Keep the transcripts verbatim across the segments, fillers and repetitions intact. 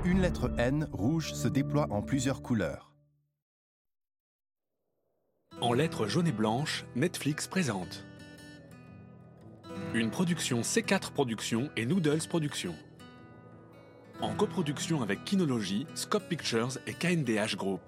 Une lettre N rouge se déploie en plusieurs couleurs. En lettres jaunes et blanches, Netflix présente une production C quatre Productions et Noodles Productions. En coproduction avec Kinology, Scope Pictures et K N D H Group.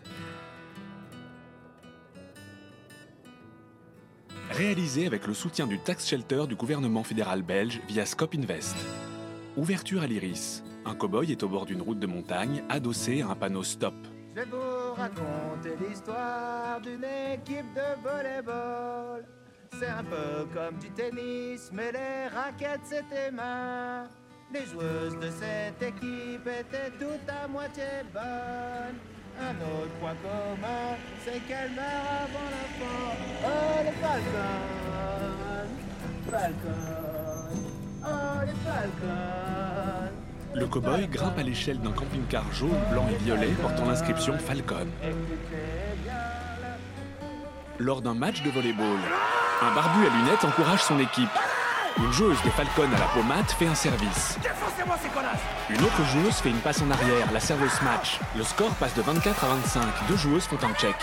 Réalisé avec le soutien du Tax Shelter du gouvernement fédéral belge via Scope Invest. Ouverture à l'iris. Un cow-boy est au bord d'une route de montagne, adossé à un panneau stop. Je vais vous raconter l'histoire d'une équipe de volleyball. C'est un peu comme du tennis, mais les raquettes c'était main. Les joueuses de cette équipe étaient toutes à moitié bonnes. Un autre point commun, c'est qu'elles meurent avant la fin. Oh les Falcons, Falcons, oh les Falcons. Le cow-boy grimpe à l'échelle d'un camping-car jaune, blanc et violet portant l'inscription Falcon. Lors d'un match de volleyball, un barbu à lunettes encourage son équipe. Une joueuse des Falcons à la peau mate fait un service. Une autre joueuse fait une passe en arrière, la serveuse match. Le score passe de vingt-quatre à vingt-cinq. Deux joueuses font un check.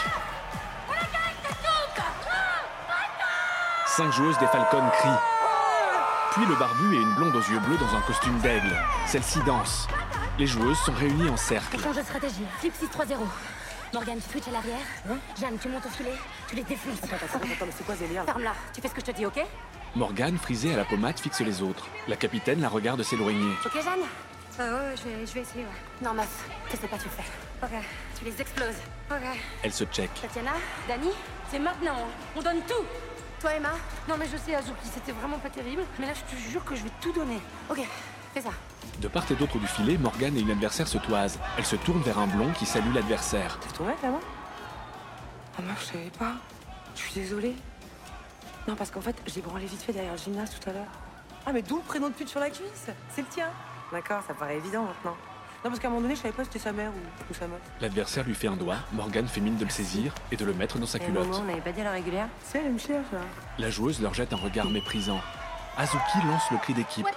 Cinq joueuses des Falcons crient. Puis le barbu et une blonde aux yeux bleus dans un costume d'aigle. Celle-ci danse. Les joueuses sont réunies en cercle. Change de stratégie. Flip six trois zéro. Morgane, tu switches à l'arrière. Hein? Jeanne, tu montes au filet. Tu les défonces. Attends, attends, attends, mais c'est quoi Zélia? Ferme-la. Tu fais ce que je te dis, ok? Morgane, frisée à la pommade, fixe les autres. La capitaine la regarde s'éloigner. Ok, Jeanne? Euh, ouais, je vais, je vais essayer, ouais. Non, meuf. Tu sais pas, tu le fais. Ok. Tu les exploses. Ok. Elle se check. Tatiana, Dani, c'est maintenant. On donne tout. Toi, Emma? Non, mais je sais, Azuki, c'était vraiment pas terrible. Mais là, je te jure que je vais tout donner. Ok, fais ça. De part et d'autre du filet, Morgane et une adversaire se toisent. Elle se tourne vers un blond qui salue l'adversaire. C'est ton mec, là-bas? Oh meuf, je savais pas. Je suis désolée. Non, parce qu'en fait, j'ai branlé vite fait derrière le gymnase tout à l'heure. Ah, mais d'où le prénom de pute sur la cuisse? C'est le tien. D'accord, ça paraît évident maintenant. Non, parce qu'à un moment donné, je savais pas si c'était sa mère ou, ou sa meuf. L'adversaire lui fait un doigt, Morgane fait mine de le saisir et de le mettre dans sa Et culotte. Momo, on n'avait pas dit à la régulière? C'est elle, elle me cherche, là. La joueuse leur jette un regard méprisant. Azuki lance le cri d'équipe.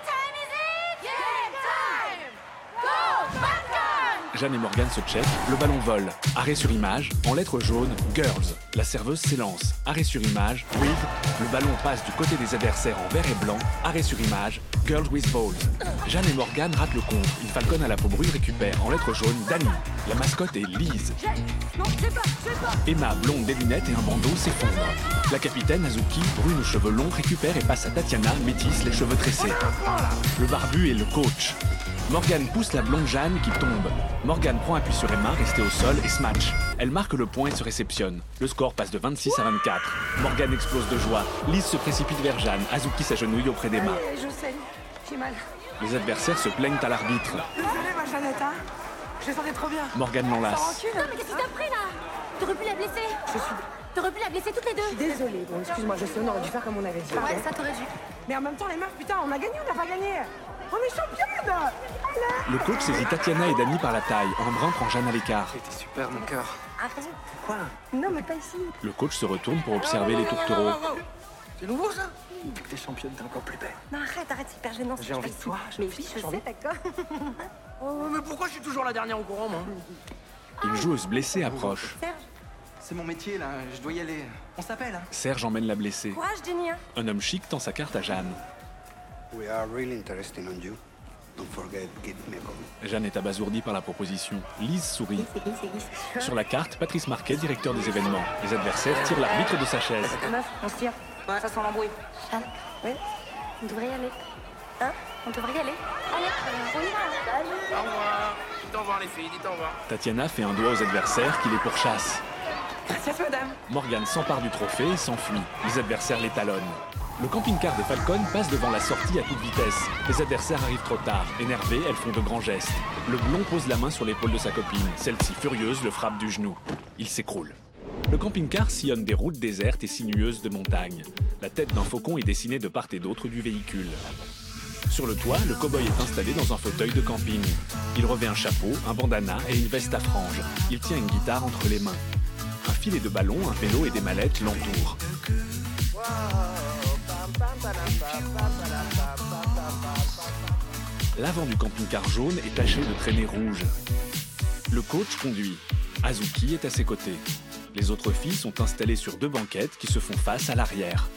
Jeanne et Morgane se check, le ballon vole. Arrêt sur image, en lettres jaunes, Girls. La serveuse s'élance. Arrêt sur image, With. Le ballon passe du côté des adversaires en vert et blanc. Arrêt sur image, Girls with Balls. Jeanne et Morgane ratent le compte. Une Falcon à la peau brune récupère, en lettres jaunes, Dani. La mascotte est Lise. Non, j'ai pas, j'ai pas. Emma, blonde, des lunettes et un bandeau s'effondrent. La capitaine, Azuki, brune aux cheveux longs, récupère et passe à Tatiana, métisse, les cheveux tressés. Le barbu est le coach. Morgane pousse la blonde Jeanne qui tombe. Morgane prend appui sur Emma, restée au sol, et smash. Elle marque le point et se réceptionne. Le score passe de vingt-six à vingt-quatre. Morgane explose de joie. Lise se précipite vers Jeanne. Azuki s'agenouille auprès d'Emma. Allez, je saigne. J'ai mal. Les adversaires se plaignent à l'arbitre. Désolée, ma Jeannette, hein. Je les sentais trop bien. Morgane l'enlace. Rancune. Non, mais qu'est-ce que t'as pris, là? T'aurais pu la blesser. Je suis T'aurais pu la blesser toutes les deux. désolée. Bon, excuse-moi, je sais, on aurait dû faire comme on avait dit. Ouais, ça t'aurait dû. Mais en même temps, les meufs, putain, on a gagné ou on n'a pas gagné? On est championne. Allez. Le coach saisit Tatiana et Dani par la taille. Embrun prend Jeanne à l'écart. C'était super, mon cœur. Arrête. Quoi? Non, mais pas ici. Le coach se retourne pour observer les tourtereaux. C'est nouveau, ça? Depuis que t'es championne, t'es encore plus belle. Non, arrête, arrête, c'est hyper gênant. J'ai envie de toi. Mais oui, je sais, d'accord. Oh, mais pourquoi je suis toujours la dernière au courant, moi? Une joueuse blessée approche. Serge, C'est mon métier, là. Je dois y aller. On s'appelle, hein? Serge emmène la blessée. courage, Jenny. Un homme chic tend sa carte à Jeanne. We are really interested on you. Don't forget, give me a call. Jeanne est abasourdie par la proposition. Lise sourit. C'est qui, c'est qui, c'est sûr. Sur la carte, Patrice Marquet, directeur des événements. Les adversaires tirent l'arbitre de sa chaise. Meuf, on se tire. Ouais, ça sent l'embrouille. Jeanne, Oui. on devrait y aller. Hein? On devrait y aller. Allez, on y va. Au revoir. Dites au revoir, les filles, dites au revoir. Tatiana fait un doigt aux adversaires qui les pourchassent. Gracias, madame. Morgane s'empare du trophée et s'enfuit. Les adversaires l'étalonnent. Le camping-car des Falcons passe devant la sortie à toute vitesse. Les adversaires arrivent trop tard. Énervées, elles font de grands gestes. Le blond pose la main sur l'épaule de sa copine. Celle-ci, furieuse, le frappe du genou. Il s'écroule. Le camping-car sillonne des routes désertes et sinueuses de montagne. La tête d'un faucon est dessinée de part et d'autre du véhicule. Sur le toit, le cow-boy est installé dans un fauteuil de camping. Il revêt un chapeau, un bandana et une veste à franges. Il tient une guitare entre les mains. Un filet de ballon, un vélo et des mallettes l'entourent. L'avant du camping-car jaune est taché de traînées rouges. Le coach conduit. Azuki est à ses côtés. Les autres filles sont installées sur deux banquettes qui se font face à l'arrière.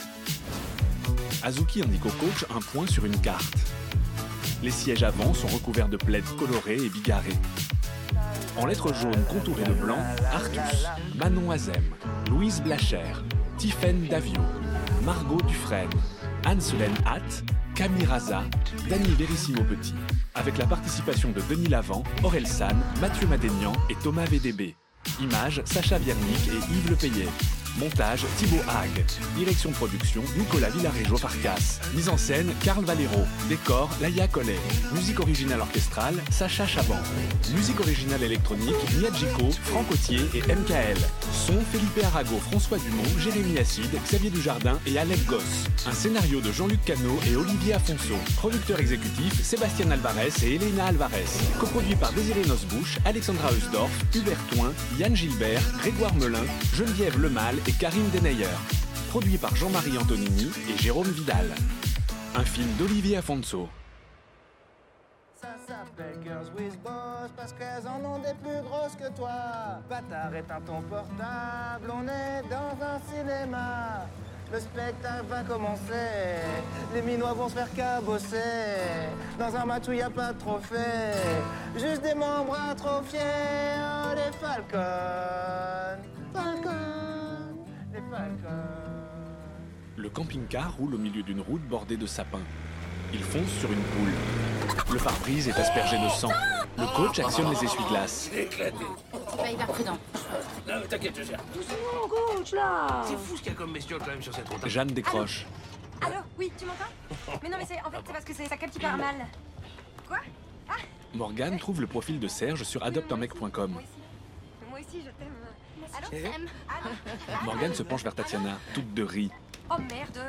Azuki indique au coach un point sur une carte. Les sièges avant sont recouverts de plaids colorés et bigarrés. En lettres jaunes contourées de blanc, Artus, Manon Azem, Louise Blacher, Tiffaine Davio, Margot Dufresne, Anne-Solène Hatt, Camille Raza, Dany Verissimo Petit, avec la participation de Denis Lavant, Aurel San, Mathieu Madénian et Thomas V D B. Images, Sacha Viernick et Yves Lepayet. Montage, Thibaut Hague. Direction de production, Nicolas Villarejo-Farcas. Mise en scène, Carl Valero. Décor, Laïa Collet. Musique originale orchestrale, Sacha Chaban. Musique originale électronique, Miyajiko, Franck Autier et M K L. Son, Felipe Arago, François Dumont, Jérémy Acide, Xavier Dujardin et Alec Goss. Un scénario de Jean-Luc Cano et Olivier Afonso. Producteur exécutif, Sébastien Alvarez et Elena Alvarez. Coproduit par Désiré Nosbusch, Alexandra Eusdorf, Hubert Toin, Yann Gilbert, Grégoire Melin, Geneviève Lemal et Karine Denayer. Produit par Jean-Marie Antonini et Jérôme Vidal. Un film d'Olivier Afonso. Ça s'appelle Girls with Boss parce qu'elles en ont des plus grosses que toi. Bâtard, éteins ton portable, on est dans un cinéma. Le spectacle va commencer, les minois vont se faire cabosser. Dans un match où y a pas de trophée, juste des membres atrophiés. Oh, les Falcons, Falcons, les Falcons. Le camping-car roule au milieu d'une route bordée de sapins. Il fonce sur une poule. Le pare-brise est aspergé de sang. Le coach actionne les essuie-glaces. Éclaté. Bah, hyper prudent. Non, mais t'inquiète, je gère. Doucement, coach, là. C'est fou ce qu'il y a comme bestiole quand même sur cette route. Jeanne décroche. Allô? Oui, tu m'entends? Mais non, mais c'est en fait, c'est parce que c'est ça capte hyper mal. Quoi? Ah, Morgane trouve le profil de Serge sur adopte un mec point com. moi aussi. Moi aussi, je t'aime. Allô? Je t'aime. Allô? Morgane se penche vers Tatiana, toute de riz. Oh merde.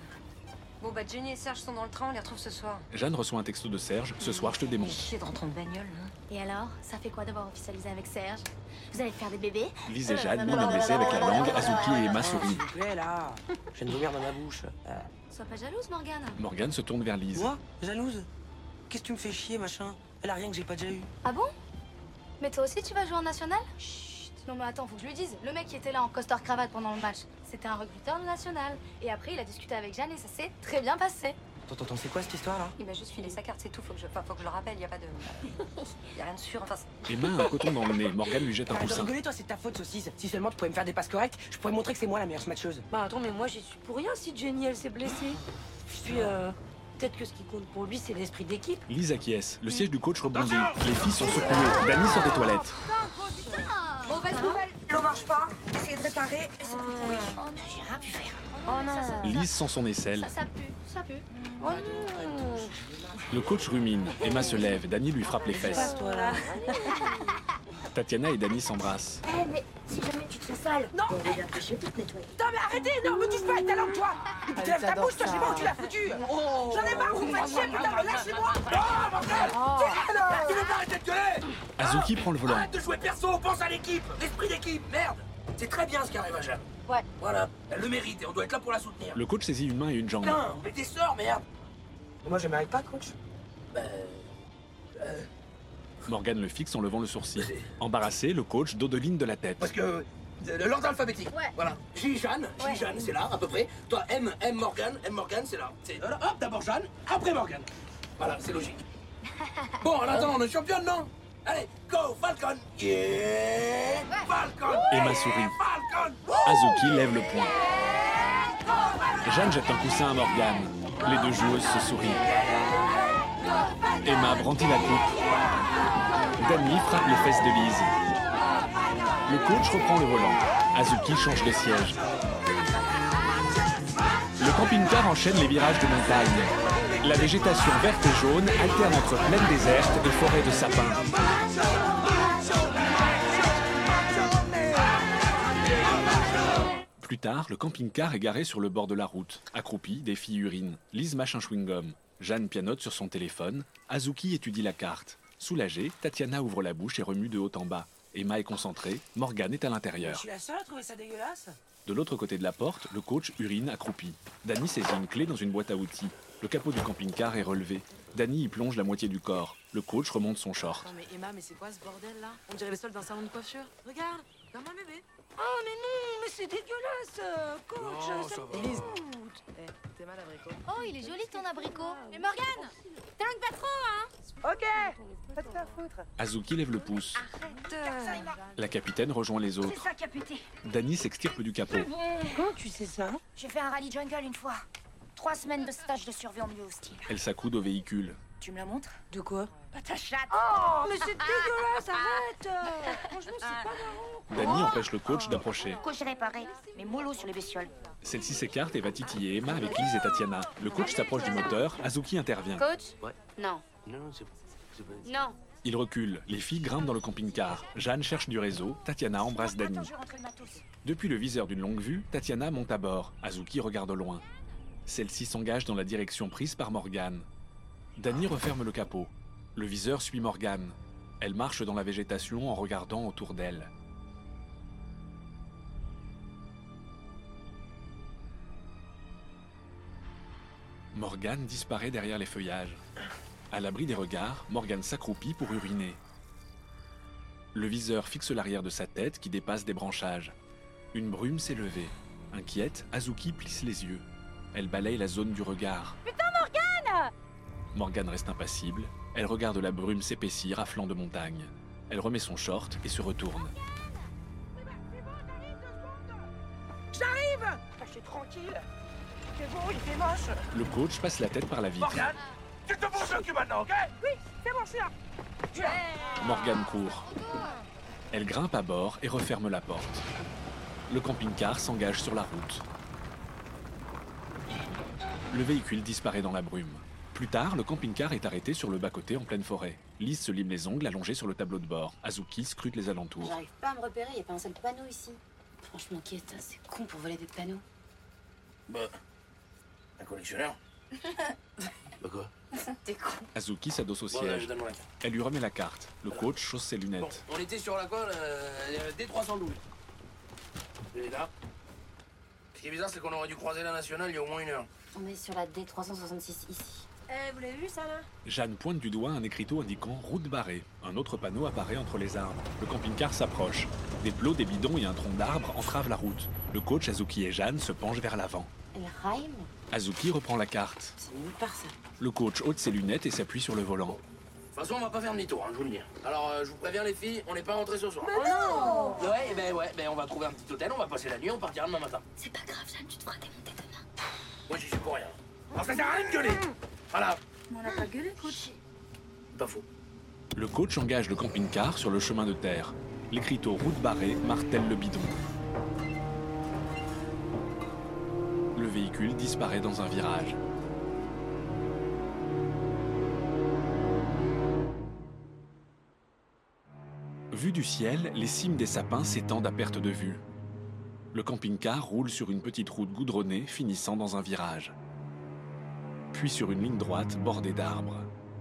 Bon bah Jenny et Serge sont dans le train, on les retrouve ce soir. Jeanne reçoit un texto de Serge. Ce soir, je te démonte. Chier de rentrer en bagnole. Hein. Et alors, ça fait quoi d'avoir officialisé avec Serge? Vous allez faire des bébés? Lise et Jeanne miment baiser avec la langue. Azuki et Emma sourient. S'il vous plaît, là. Je viens de vomir dans ma bouche. Euh, Sois pas jalouse, Morgane. Morgane se tourne vers Lise. Moi? Jalouse? Qu'est-ce que tu me fais chier, machin? Elle a rien que j'ai pas déjà eu. Ah bon? Mais toi aussi, tu vas jouer en national? Chut. Non mais attends, faut que je lui dise. Le mec qui était là en costard-cravate pendant le match, c'était un recruteur de national. Et après, il a discuté avec Jeanne et ça s'est très bien passé. Attends, attends, c'est quoi cette histoire-là? Il m'a juste filé sa carte, c'est tout. Faut que je, enfin, faut que je le rappelle. Y a pas de, y a rien de sûr. Enfin, c'est- Emma a un coton dans le nez. Morgane lui jette un Arrête de coussin. rigoler, toi, c'est ta faute, saucisse. Si seulement tu pouvais me faire des passes correctes, je pourrais montrer que c'est moi la meilleure smatcheuse. Bah attends, mais moi j'y suis pour rien si Jenny elle s'est blessée. Puis euh, peut-être que ce qui compte pour lui c'est l'esprit d'équipe. Lise acquiesce. Le siège du coach rebondit. Les filles sont secouées. Dany sort des toilettes. Bon, bah, nouvelle. L'eau marche pas. Essayez de réparer. C'est pourri. Oh non, j'ai rien pu faire. Oh non. Lise sent son aisselle. Ça, ça pue, ça pue. Oh non. Le coach rumine. Emma se lève. Dany lui frappe les fesses. Toi là. Tatiana et Dany s'embrassent. Eh mais si jamais tu te fais sale, Non. on va bien te tout te nettoyer. Non mais arrêtez, non, me touche pas avec ta langue toi. Tu lèves ta j'adore bouche, toi, je sais ça. pas où tu l'as foutu. J'en ai marre, vous me faites chier, putain, lâchez-moi. Oh bordel. Tu veux pas arrêter de gueuler? Azuki prend le volant. Arrête de jouer perso, pense à l'équipe. L'esprit d'équipe, merde. C'est très bien ce qui arrive à Jeanne. Ouais. Voilà, elle le mérite et on doit être là pour la soutenir. Le coach saisit une main et une jambe. Putain, mais t'es sœur, merde. Moi, je mérite pas, coach. Ben... euh, Morgane le fixe en levant le sourcil. Embarrassé, le coach dodeline de la tête. Parce que... euh, l'ordre alphabétique. Ouais. Voilà. J. Jeanne, J. Ouais. Jeanne, c'est là, à peu près. Toi, M, M. Morgane, M. Morgane, c'est là. C'est... Voilà, hop, d'abord Jeanne, après Morgane. Voilà, c'est logique. Bon, en attendant, on est championne, non? Allez, go, Falcon. Yeah, Falcon. Emma sourit. Falcon. Azuki lève le poing. Jeanne jette un coussin à Morgane. Les deux joueuses se sourient. Emma brandit la coupe. Dany frappe les fesses de Lise. Le coach reprend le volant. Azuki change de siège. Le camping-car enchaîne les virages de montagne. La végétation verte et jaune alterne entre plaine déserte et forêt de sapins. Plus tard, le camping-car est garé sur le bord de la route. Accroupie, des filles urinent. Lise mâche un chewing-gum. Jeanne pianote sur son téléphone. Azuki étudie la carte. Soulagée, Tatiana ouvre la bouche et remue de haut en bas. Emma est concentrée, Morgane est à Je l'intérieur. suis la seule à trouver ça dégueulasse. De l'autre côté de la porte, le coach urine accroupi. Danny saisit une clé dans une boîte à outils. Le capot du camping-car est relevé. Danny y plonge la moitié du corps. Le coach remonte son short. Non mais Emma, mais c'est quoi ce bordel là? On dirait le sol d'un salon de coiffure. Regarde, comme un bébé. Oh mais non, mais c'est dégueulasse, euh, coach, Non, ça ça me va. dégoûte. Eh, t'es mal abricot. Oh, il est joli ton abricot. Mais Morgane, t'inquiète pas trop, hein. Ok, pas de faire foutre. Azuki lève le pouce. Arrête. La capitaine rejoint les C'est autres. ça qui a pété. Danny s'extirpe du capot. Comment tu sais ça? J'ai fait un rallye jungle une fois. Trois semaines de stage de survie en milieu hostile. Elle s'accoude au véhicule. Tu me la montres? De quoi? Pas ta chatte. Oh, mais c'est dégueulasse, arrête. euh. Franchement, c'est pas marrant. Danny empêche le coach d'approcher. Coach réparé, mais mollo sur les bestioles. Celle-ci s'écarte et va titiller Emma avec Lise et Tatiana. Le coach s'approche du moteur, Azuki intervient. Coach? Ouais. Non. Non, c'est c'est pas... Non. Il recule, les filles grimpent dans le camping-car. Jeanne cherche du réseau, Tatiana embrasse Danny. Attends, je vais rentrer le matos. Depuis le viseur d'une longue vue, Tatiana monte à bord. Azuki regarde au loin. Celle-ci s'engage dans la direction prise par Morgane. Danny referme le capot. Le viseur suit Morgane. Elle marche dans la végétation en regardant autour d'elle. Morgane disparaît derrière les feuillages. À l'abri des regards, Morgane s'accroupit pour uriner. Le viseur fixe l'arrière de sa tête qui dépasse des branchages. Une brume s'est levée. Inquiète, Azuki plisse les yeux. Elle balaye la zone du regard. Putain, Morgane! Morgane reste impassible. Elle regarde la brume s'épaissir à flanc de montagne. Elle remet son short et se retourne. J'arrive! Je suis tranquille. C'est beau, il fait moche. Le coach passe la tête par la vitre. Morgane, tu te bouges le cul maintenant, ok? Oui, c'est bon, je suis là. Morgane court. Elle grimpe à bord et referme la porte. Le camping-car s'engage sur la route. Le véhicule disparaît dans la brume. Plus tard, le camping-car est arrêté sur le bas-côté en pleine forêt. Lise se lime les ongles allongés sur le tableau de bord. Azuki scrute les alentours. J'arrive pas à me repérer, y a pas un seul panneau ici. Franchement, qui est ça? C'est con pour voler des panneaux. Bah... Un collectionneur. Bah quoi? T'es con. Azuki s'adosse au Bon, là, je siège. donne la carte. Elle lui remet la carte. Le coach chausse ses Bon, lunettes. on était sur la colle euh, D trois cent douze. Et là. Ce qui est bizarre, c'est qu'on aurait dû croiser la nationale il y a au moins une heure. On est sur la D trois cent soixante-six ici. Eh, vous l'avez vu ça là? Jeanne pointe du doigt un écriteau indiquant « Route barrée ». Un autre panneau apparaît entre les arbres. Le camping-car s'approche. Des plots, des bidons et un tronc d'arbre entravent la route. Le coach, Azuki et Jeanne se penchent vers l'avant. Elle rime? Azuki reprend la carte. C'est nulle part ça. Le coach ôte ses lunettes et s'appuie sur le volant. De toute façon, on va pas faire demi-tour, hein, je vous le dis. Alors, euh, je vous préviens, les filles, on n'est pas rentrés ce soir. Mais non! Ouais, ben ouais, ben on va trouver un petit hôtel, on va passer la nuit, on partira demain matin. C'est pas grave, Jeanne, tu te feras démonter demain. Moi, j'y suis pour rien. Alors, ça sert à rien de gueuler. Voilà. Mais on n'a pas gueulé, coach. Pas faux. Le coach engage le camping-car sur le chemin de terre. L'écriteau « Route barrée » martèle le bidon. Le véhicule disparaît dans un virage. Vu du ciel, les cimes des sapins s'étendent à perte de vue. Le camping-car roule sur une petite route goudronnée finissant dans un virage. Puis sur une ligne droite bordée d'arbres.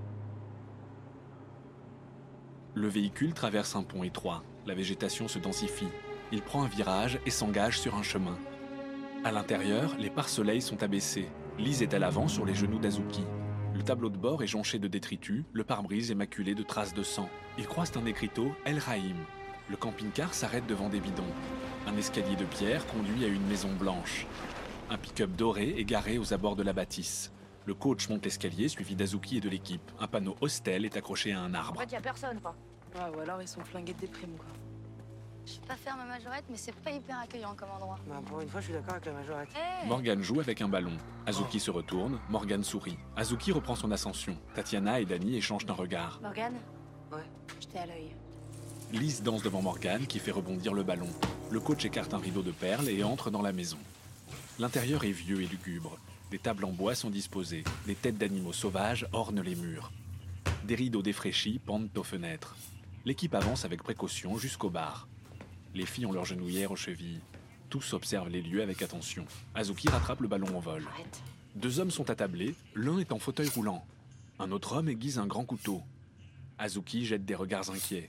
Le véhicule traverse un pont étroit. La végétation se densifie. Il prend un virage et s'engage sur un chemin. À l'intérieur, les pare-soleils sont abaissés. Lise est à l'avant sur les genoux d'Azuki. Le tableau de bord est jonché de détritus, le pare-brise est maculé de traces de sang. Ils croisent un écriteau « El Rahim ». Le camping-car s'arrête devant des bidons. Un escalier de pierre conduit à une maison blanche. Un pick-up doré est garé aux abords de la bâtisse. Le coach monte l'escalier suivi d'Azuki et de l'équipe. Un panneau hostel est accroché à un En arbre. fait, y a personne, quoi. Ouais, ou alors ils sont flingués de déprime, quoi. Je vais pas faire ma majorette, mais c'est pas hyper accueillant comme endroit. Bah, pour une fois, je suis d'accord avec la majorette. Hey. Morgane joue avec un ballon. Azuki se retourne, Morgane sourit. Azuki reprend son ascension. Tatiana et Danny échangent un regard. Morgane? Ouais. J'étais à l'œil. Lise danse devant Morgane qui fait rebondir le ballon. Le coach écarte un rideau de perles et entre dans la maison. L'intérieur est vieux et lugubre. Des tables en bois sont disposées. Des têtes d'animaux sauvages ornent les murs. Des rideaux défraîchis pendent aux fenêtres. L'équipe avance avec précaution jusqu'au bar. Les filles ont leurs genouillères aux chevilles. Tous observent les lieux avec attention. Azuki rattrape le ballon en vol. Arrête. Deux hommes sont attablés, l'un est en fauteuil roulant. Un autre homme aiguise un grand couteau. Azuki jette des regards inquiets.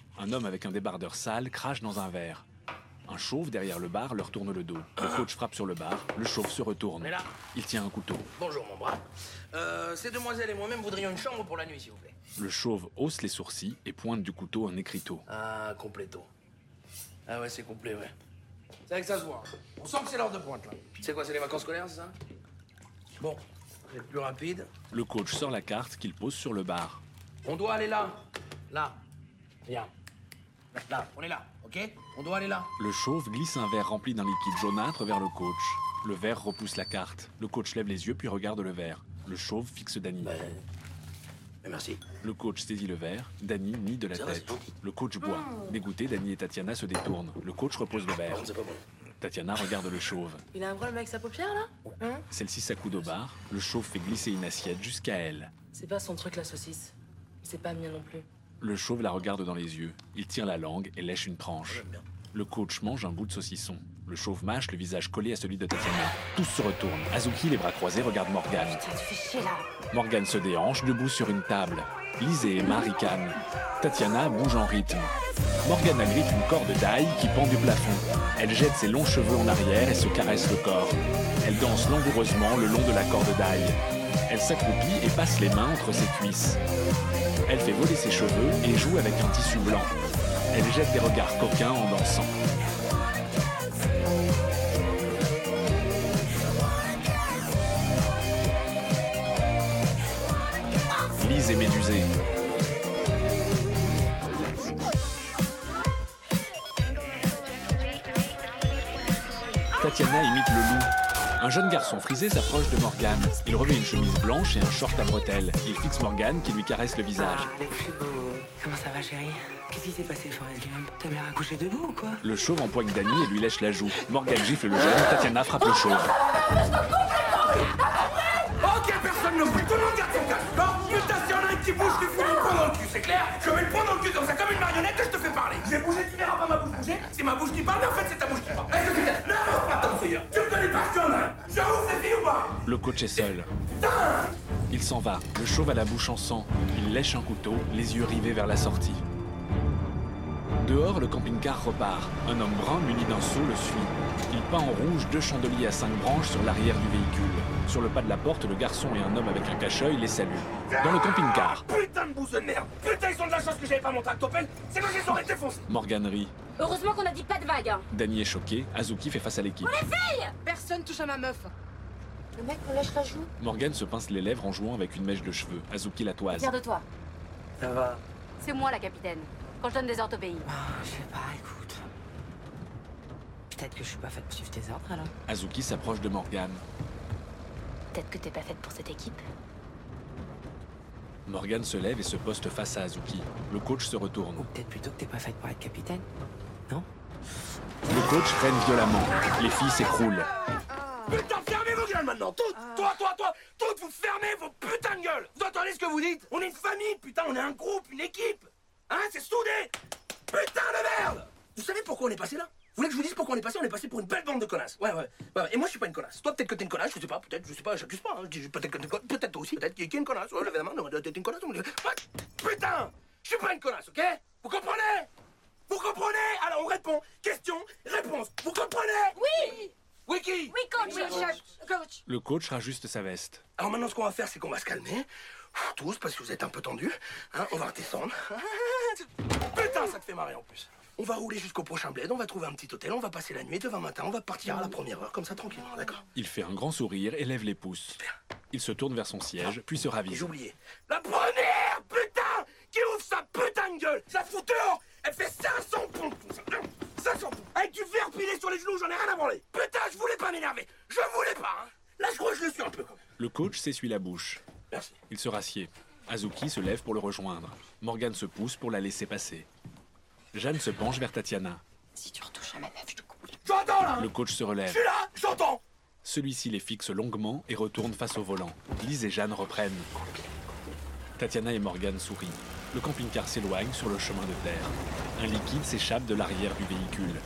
Un homme avec un débardeur sale crache dans un verre. Un chauve derrière le bar leur tourne le dos. Le coach frappe sur le bar, le chauve se retourne. Mais là. Il tient un couteau. Bonjour, mon bras. Euh, ces demoiselles et moi-même voudrions une chambre pour la nuit, s'il vous plaît. Le chauve hausse les sourcils et pointe du couteau un écriteau. Ah, compléto. Ah ouais, c'est complet, ouais. C'est vrai que ça se voit. On sent que c'est l'heure de pointe, là. C'est quoi, c'est les vacances scolaires, c'est ça? Bon, je vais être plus rapide. Le coach sort la carte qu'il pose sur le bar. On doit aller là. Là. Viens. Là, on est là, ok? On doit aller là. Le chauve glisse un verre rempli d'un liquide jaunâtre vers le coach. Le verre repousse la carte. Le coach lève les yeux puis regarde le verre. Le chauve fixe Danny. Ben... Mais merci. Le coach saisit le verre. Danny nie de la Ça va, tête. c'est gentil. Le coach boit. Dégoûté, Danny et Tatiana se détournent. Le coach repose le verre. Non, c'est pas bon. Tatiana regarde le chauve. Il a un problème avec sa paupière, là hein? Celle-ci s'accoude au bar. Le chauve fait glisser une assiette jusqu'à elle. C'est pas son truc, la saucisse. C'est pas mien non plus. Le chauve la regarde dans les yeux. Il tire la langue et lèche une tranche. Le coach mange un bout de saucisson. Le chauve mâche, le visage collé à celui de Tatiana. Tous se retournent. Azuki, les bras croisés, regarde Morgane. Putain, tu fais chier là. Morgane se déhanche, debout sur une table. Lise et Emma ricanent. Tatiana bouge en rythme. Morgane agrippe une corde d'ail qui pend du plafond. Elle jette ses longs cheveux en arrière et se caresse le corps. Elle danse langoureusement le long de la corde d'ail. Elle s'accroupit et passe les mains entre ses cuisses. Elle fait voler ses cheveux et joue avec un tissu blanc. Elle jette des regards coquins en dansant. Lise est médusée. Tatiana imite le loup. Un jeune garçon frisé s'approche de Morgane. Il revêt une chemise blanche et un short à bretelles. Il fixe Morgane qui lui caresse le visage. Ah, les plus beaux. Comment ça va, chérie? Qu'est-ce qui s'est passé, Forrest Gump? T'as l'air à coucher debout ou quoi? Le chauve empoigne Danny et lui lèche la joue. Morgane gifle le jeune, Tatiana frappe le chauve. Ok, personne ne bouge, tout le monde garde son calme. Non, putain, s'il y en a un qui bouge, tu fous le poing dans le cul, c'est clair? Je mets le poing dans le cul comme ça, comme une marionnette et je te fais parler. Je vais bouger, tu verras pas ma bouche bouger. C'est ma bouche qui parle, mais en fait, c'est ta bouche qui parle. Est-ce que tu t'es... Non, pas ton fille. Tu me connais pas, je suis en un. Je ouvre ces filles ou pas? Le coach est seul. Il s'en va, le chauve a la bouche en sang. Il lèche un couteau, les yeux rivés vers la sortie. Dehors, le camping-car repart. Un homme brun muni d'un seau le suit. Il peint en rouge deux chandeliers à cinq branches sur l'arrière du véhicule. Sur le pas de la porte, le garçon et un homme avec un cache-œil les saluent. Dans le camping-car. Putain de bouse de merde. Putain, ils sont de la chance que j'avais pas mon tractopelle. C'est moi qui les aurais défoncés. Morgane rit. Heureusement qu'on a dit pas de vague, hein. Danny est choqué. Azuki fait face à l'équipe. Les filles! Personne touche à ma meuf. Le mec me lèche la joue. Morgane se pince les lèvres en jouant avec une mèche de cheveux. Azuki la toise. Fier de toi. Ça va. C'est moi la capitaine. Quand je donne des ordres au pays. Ah, je sais pas, écoute. Peut-être que je suis pas faite pour suivre tes ordres, alors. Azuki s'approche de Morgane. Peut-être que t'es pas faite pour cette équipe. Morgane se lève et se poste face à Azuki. Le coach se retourne. Ou peut-être plutôt que t'es pas faite pour être capitaine. Non? Le coach freine violemment. Les filles s'écroulent. Putain, fermez vos gueules maintenant, toutes. Toi, toi, toi, toutes, vous fermez vos putains de gueules. Vous entendez ce que vous dites? On est une famille, putain, on est un groupe, une équipe. Hein, c'est soudé. Putain de merde. Vous savez pourquoi on est passé là? Vous voulez que je vous dise pourquoi on est passé? On est passé pour une belle bande de connasses. Ouais, ouais, ouais. Et moi, je suis pas une connasse. Toi, peut-être que t'es une connasse, je sais pas, peut-être, je sais pas, j'accuse pas. Hein. Peut-être que t'es une connasse, peut-être toi aussi, peut-être qu'il y a une connasse. Ouais, évidemment, non, t'es une connasse. Ouais. Putain, je suis pas une connasse, ok? Vous comprenez? Vous comprenez? Alors, on répond. Question, réponse. Vous comprenez? Oui! Oui, qui? Oui, coach! Oui, chef. Coach! Le coach rajuste sa veste. Alors maintenant, ce qu'on va faire, c'est qu'on va se calmer. Tous, parce que vous êtes un peu tendus. Hein, on va redescendre. Putain, ça te fait marrer en plus. On va rouler jusqu'au prochain bled, on va trouver un petit hôtel, on va passer la nuit, et demain matin, on va partir à la première heure, comme ça, tranquillement, d'accord? Il fait un grand sourire et lève les pouces. Il se tourne vers son siège, puis se ravise. J'ai oublié. La première, putain, qui ouvre sa putain de gueule, sa fout dehors, elle fait cinq cents pompes. cinq cents pompes. Avec du verre pilé sur les genoux, j'en ai rien à branler. Putain, je voulais pas m'énerver. Je voulais pas, hein. Là, je crois que je le suis un peu, quand même. Le coach s'essuie la bouche. Merci. Il se rassied. Azuki se lève pour le rejoindre. Morgane se pousse pour la laisser passer. Jeanne se penche vers Tatiana. Si tu retouches à ma meuf, je te coupe. J'entends, là. Le coach se Je relève. suis là, j'entends. Celui-ci les fixe longuement et retourne face au volant. Lise et Jeanne reprennent. Tatiana et Morgane sourient. Le camping-car s'éloigne sur le chemin de terre. Un liquide s'échappe de l'arrière du véhicule.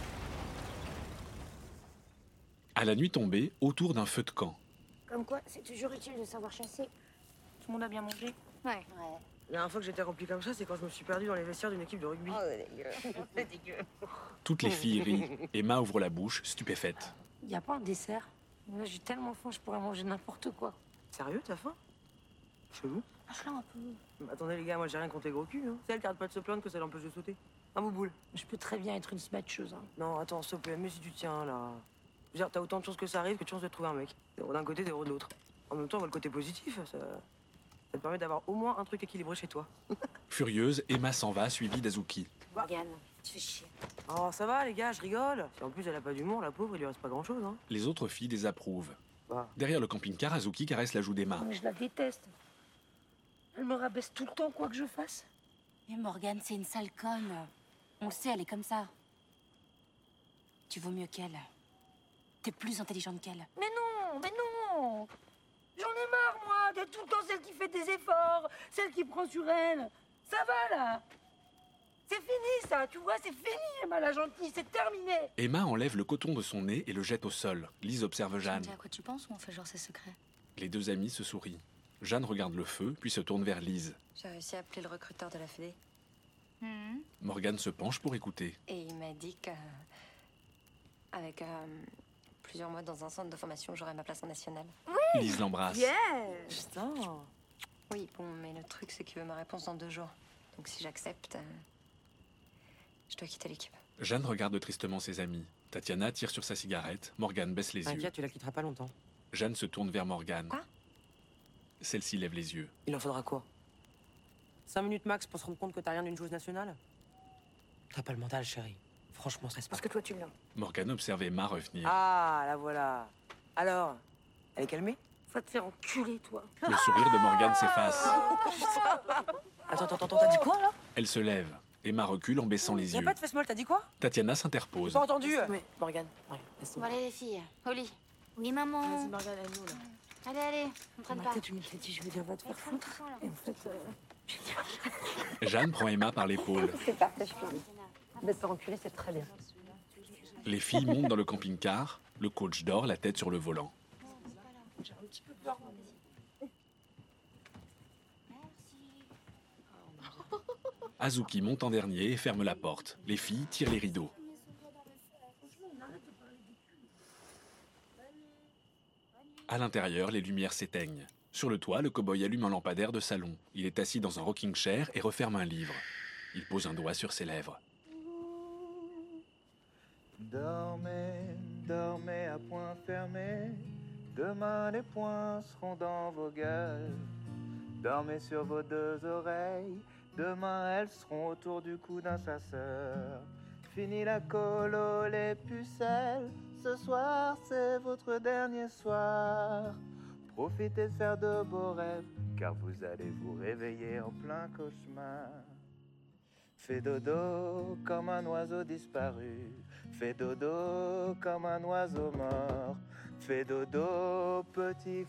À la nuit tombée, autour d'un feu de camp. Comme quoi, c'est toujours utile de savoir chasser. Tout le monde a bien mangé? Ouais. Ouais. La dernière fois que j'étais rempli comme ça, c'est quand je me suis perdu dans les vestiaires d'une équipe de rugby. Oh, c'est dégueu. C'est dégueu. Toutes les filles rient. Emma ouvre la bouche, stupéfaite. Y a pas un dessert? Moi, j'ai tellement faim, je pourrais manger n'importe quoi. Sérieux, t'as faim? Chelou. Lâche-la un peu. Attendez les gars, moi j'ai rien contre les gros culs. Hein. C'est elle qui arrête pas de se plaindre que ça l'empêche de sauter. Un bouboule. Je peux très bien être une smatcheuse. Hein. Non, attends, s'il te plaît, mais si tu tiens là. Je veux dire, t'as autant de chances que ça arrive que de chances de trouver un mec. Zéro d'un côté, zéro de l'autre. En même temps, on voit le côté positif. Ça, ça te permet d'avoir au moins un truc équilibré chez toi. Furieuse, Emma s'en va, suivie d'Azuki. Morgane, tu fais chier. Oh, ça va les gars, je rigole. Si en plus elle a pas d'humour, la pauvre, il lui reste pas grand chose. Hein. Les autres filles désapprouvent. Bah. Derrière le camping-car, Azuki caresse la joue d'Emma. Mais je la déteste. Elle me rabaisse tout le temps, quoi que je fasse. Mais Morgane, c'est une sale conne. On le sait, elle est comme ça. Tu vaux mieux qu'elle. T'es plus intelligente qu'elle. Mais non, mais non. J'en ai marre, moi, d'être tout le temps celle qui fait des efforts, celle qui prend sur elle. Ça va, là. C'est fini, ça, tu vois, c'est fini, Emma la gentille, c'est terminé. Emma enlève le coton de son nez et le jette au sol. Lise observe Tu me Jeanne. dis à quoi tu penses ou on fait genre c'est secret? Les deux amies se sourient. Jeanne regarde le feu, puis se tourne vers Lise. J'ai réussi à appeler le recruteur de la Fédé. Mmh. Morgane se penche pour écouter. Et il m'a dit que... Avec euh, plusieurs mois dans un centre de formation, j'aurai ma place en nationale. Oui. Lise l'embrasse. Yeah. Putain. Oui, bon, mais le truc, c'est qu'il veut ma réponse dans deux jours. Donc si j'accepte, euh, je dois quitter l'équipe. Jeanne regarde tristement ses amis. Tatiana tire sur sa cigarette. Morgane baisse les yeux. T'inquiète, tu la quitteras pas longtemps. Jeanne se tourne vers Morgane. Quoi? Celle-ci lève les yeux. Il en faudra quoi? Cinq minutes max pour se rendre compte que t'as rien d'une chose nationale? T'as pas le mental, chérie. Franchement, ça se passe. Parce que toi, tu l'as. Morgane observe Emma revenir. Ah, la voilà. Alors, elle est calmée? Va te faire enculer, toi. Le sourire de Morgane s'efface. Attends, attends, attends, t'as dit quoi, là? Elle se lève. Emma recule en baissant les Y'a yeux. pas de fesse molle, t'as dit quoi? Tatiana J'ai s'interpose. pas entendu. Oui, Morgane. Ouais, Bon, allez, les filles, au lit. Oui, maman. Vas-y, Morgane, aide-nous, là. Allez, allez, on traîne Dans pas. ma tête, je me suis dit, je vais dire, va te faire foutre. Et en fait, euh... Jeanne prend Emma par l'épaule. c'est parfait, je finis. De te faire enculer, c'est très bien. Les filles montent dans le camping-car. Le coach dort, la tête sur le volant. J'ai un petit peu peur. Azuki monte en dernier et ferme la porte. Les filles tirent les rideaux. À l'intérieur, les lumières s'éteignent. Sur le toit, le cow-boy allume un lampadaire de salon. Il est assis dans un rocking chair et referme un livre. Il pose un doigt sur ses lèvres. Dormez, dormez à point fermé. Demain les poings seront dans vos gueules. Dormez sur vos deux oreilles. Demain elles seront autour du cou d'un chasseur. Fini la colo, les pucelles. Ce soir c'est votre dernier soir. Profitez de faire de beaux rêves, car vous allez vous réveiller en plein cauchemar. Fais dodo comme un oiseau disparu. Fais dodo comme un oiseau mort. Fais dodo, petit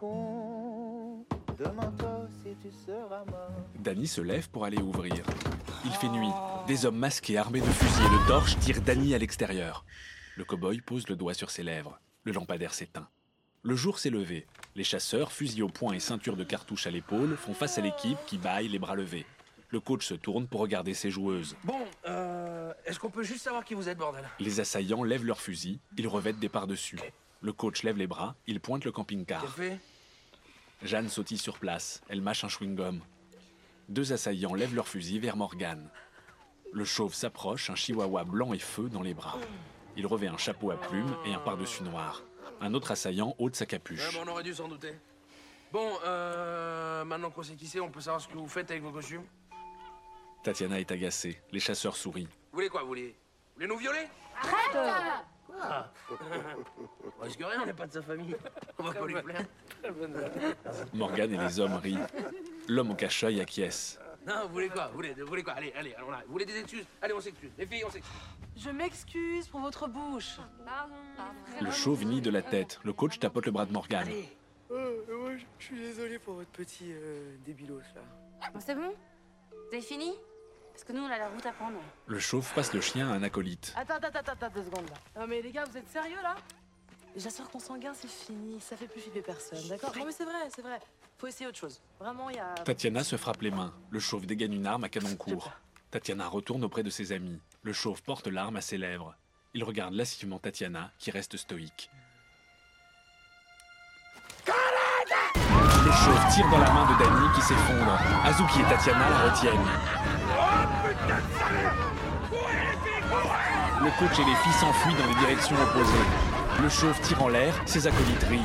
faucon. Demain toi aussi tu seras mort. Danny se lève pour aller ouvrir. Il fait nuit. Des hommes masqués armés de fusils et de torches tirent Danny à l'extérieur. Le cow-boy pose le doigt sur ses lèvres. Le lampadaire s'éteint. Le jour s'est levé. Les chasseurs, fusils au poing et ceinture de cartouches à l'épaule, font face à l'équipe qui bâille les bras levés. Le coach se tourne pour regarder ses joueuses. Bon, euh, est-ce qu'on peut juste savoir qui vous êtes, bordel? Les assaillants lèvent leurs fusils, ils revêtent des pardessus. Le coach lève les bras, il pointe le camping-car. Qu'est-ce fait? Jeanne sautille sur place, elle mâche un chewing-gum. Deux assaillants lèvent leurs fusils vers Morgane. Le chauve s'approche, un chihuahua blanc et feu dans les bras. Il revêt un chapeau à plumes et un pardessus noir. Un autre assaillant ôte sa capuche. Ouais, bon, on aurait dû s'en douter. Bon, euh, maintenant qu'on sait qui c'est, on peut savoir ce que vous faites avec vos costumes? Tatiana est agacée. Les chasseurs sourient. Vous voulez quoi? Vous voulez, vous voulez nous violer? Arrête! Quoi? On risque rien, on n'est pas de sa famille. On va pas lui plaire. Morgane et les hommes rient. L'homme au cache-œil acquiesce. Non, vous voulez quoi? Vous voulez, vous voulez quoi? Allez, allez, allons là. Vous voulez des excuses? Allez, on s'excuse. Les filles, on s'excuse. Je m'excuse pour votre bouche. Pardon. Le chauve nie de la tête. Le coach tapote le bras de Morgane. Euh, moi, je suis désolé pour votre petit euh, débilos, là. Bon, c'est bon? Vous avez fini? Parce que nous, on a la route à prendre. Le chauve passe le chien à un acolyte. Attends, attends, attends, attends, deux secondes, là. Non, mais les gars, vous êtes sérieux, là? Les chasseurs consanguins, c'est fini. Ça fait plus flipper personne, d'accord? Non, mais c'est vrai, c'est vrai. Faut essayer autre chose. Vraiment, il y a... Tatiana se frappe les mains. Le chauve dégaine une arme à canon court. Tatiana retourne auprès de ses amis. Le chauve porte l'arme à ses lèvres. Il regarde lascivement Tatiana, qui reste stoïque. Le chauve tire dans la main de Danny, qui s'effondre. Azuki et Tatiana la retiennent. Le coach et les filles s'enfuient dans les directions opposées. Le chauve tire en l'air, ses acolytes rient.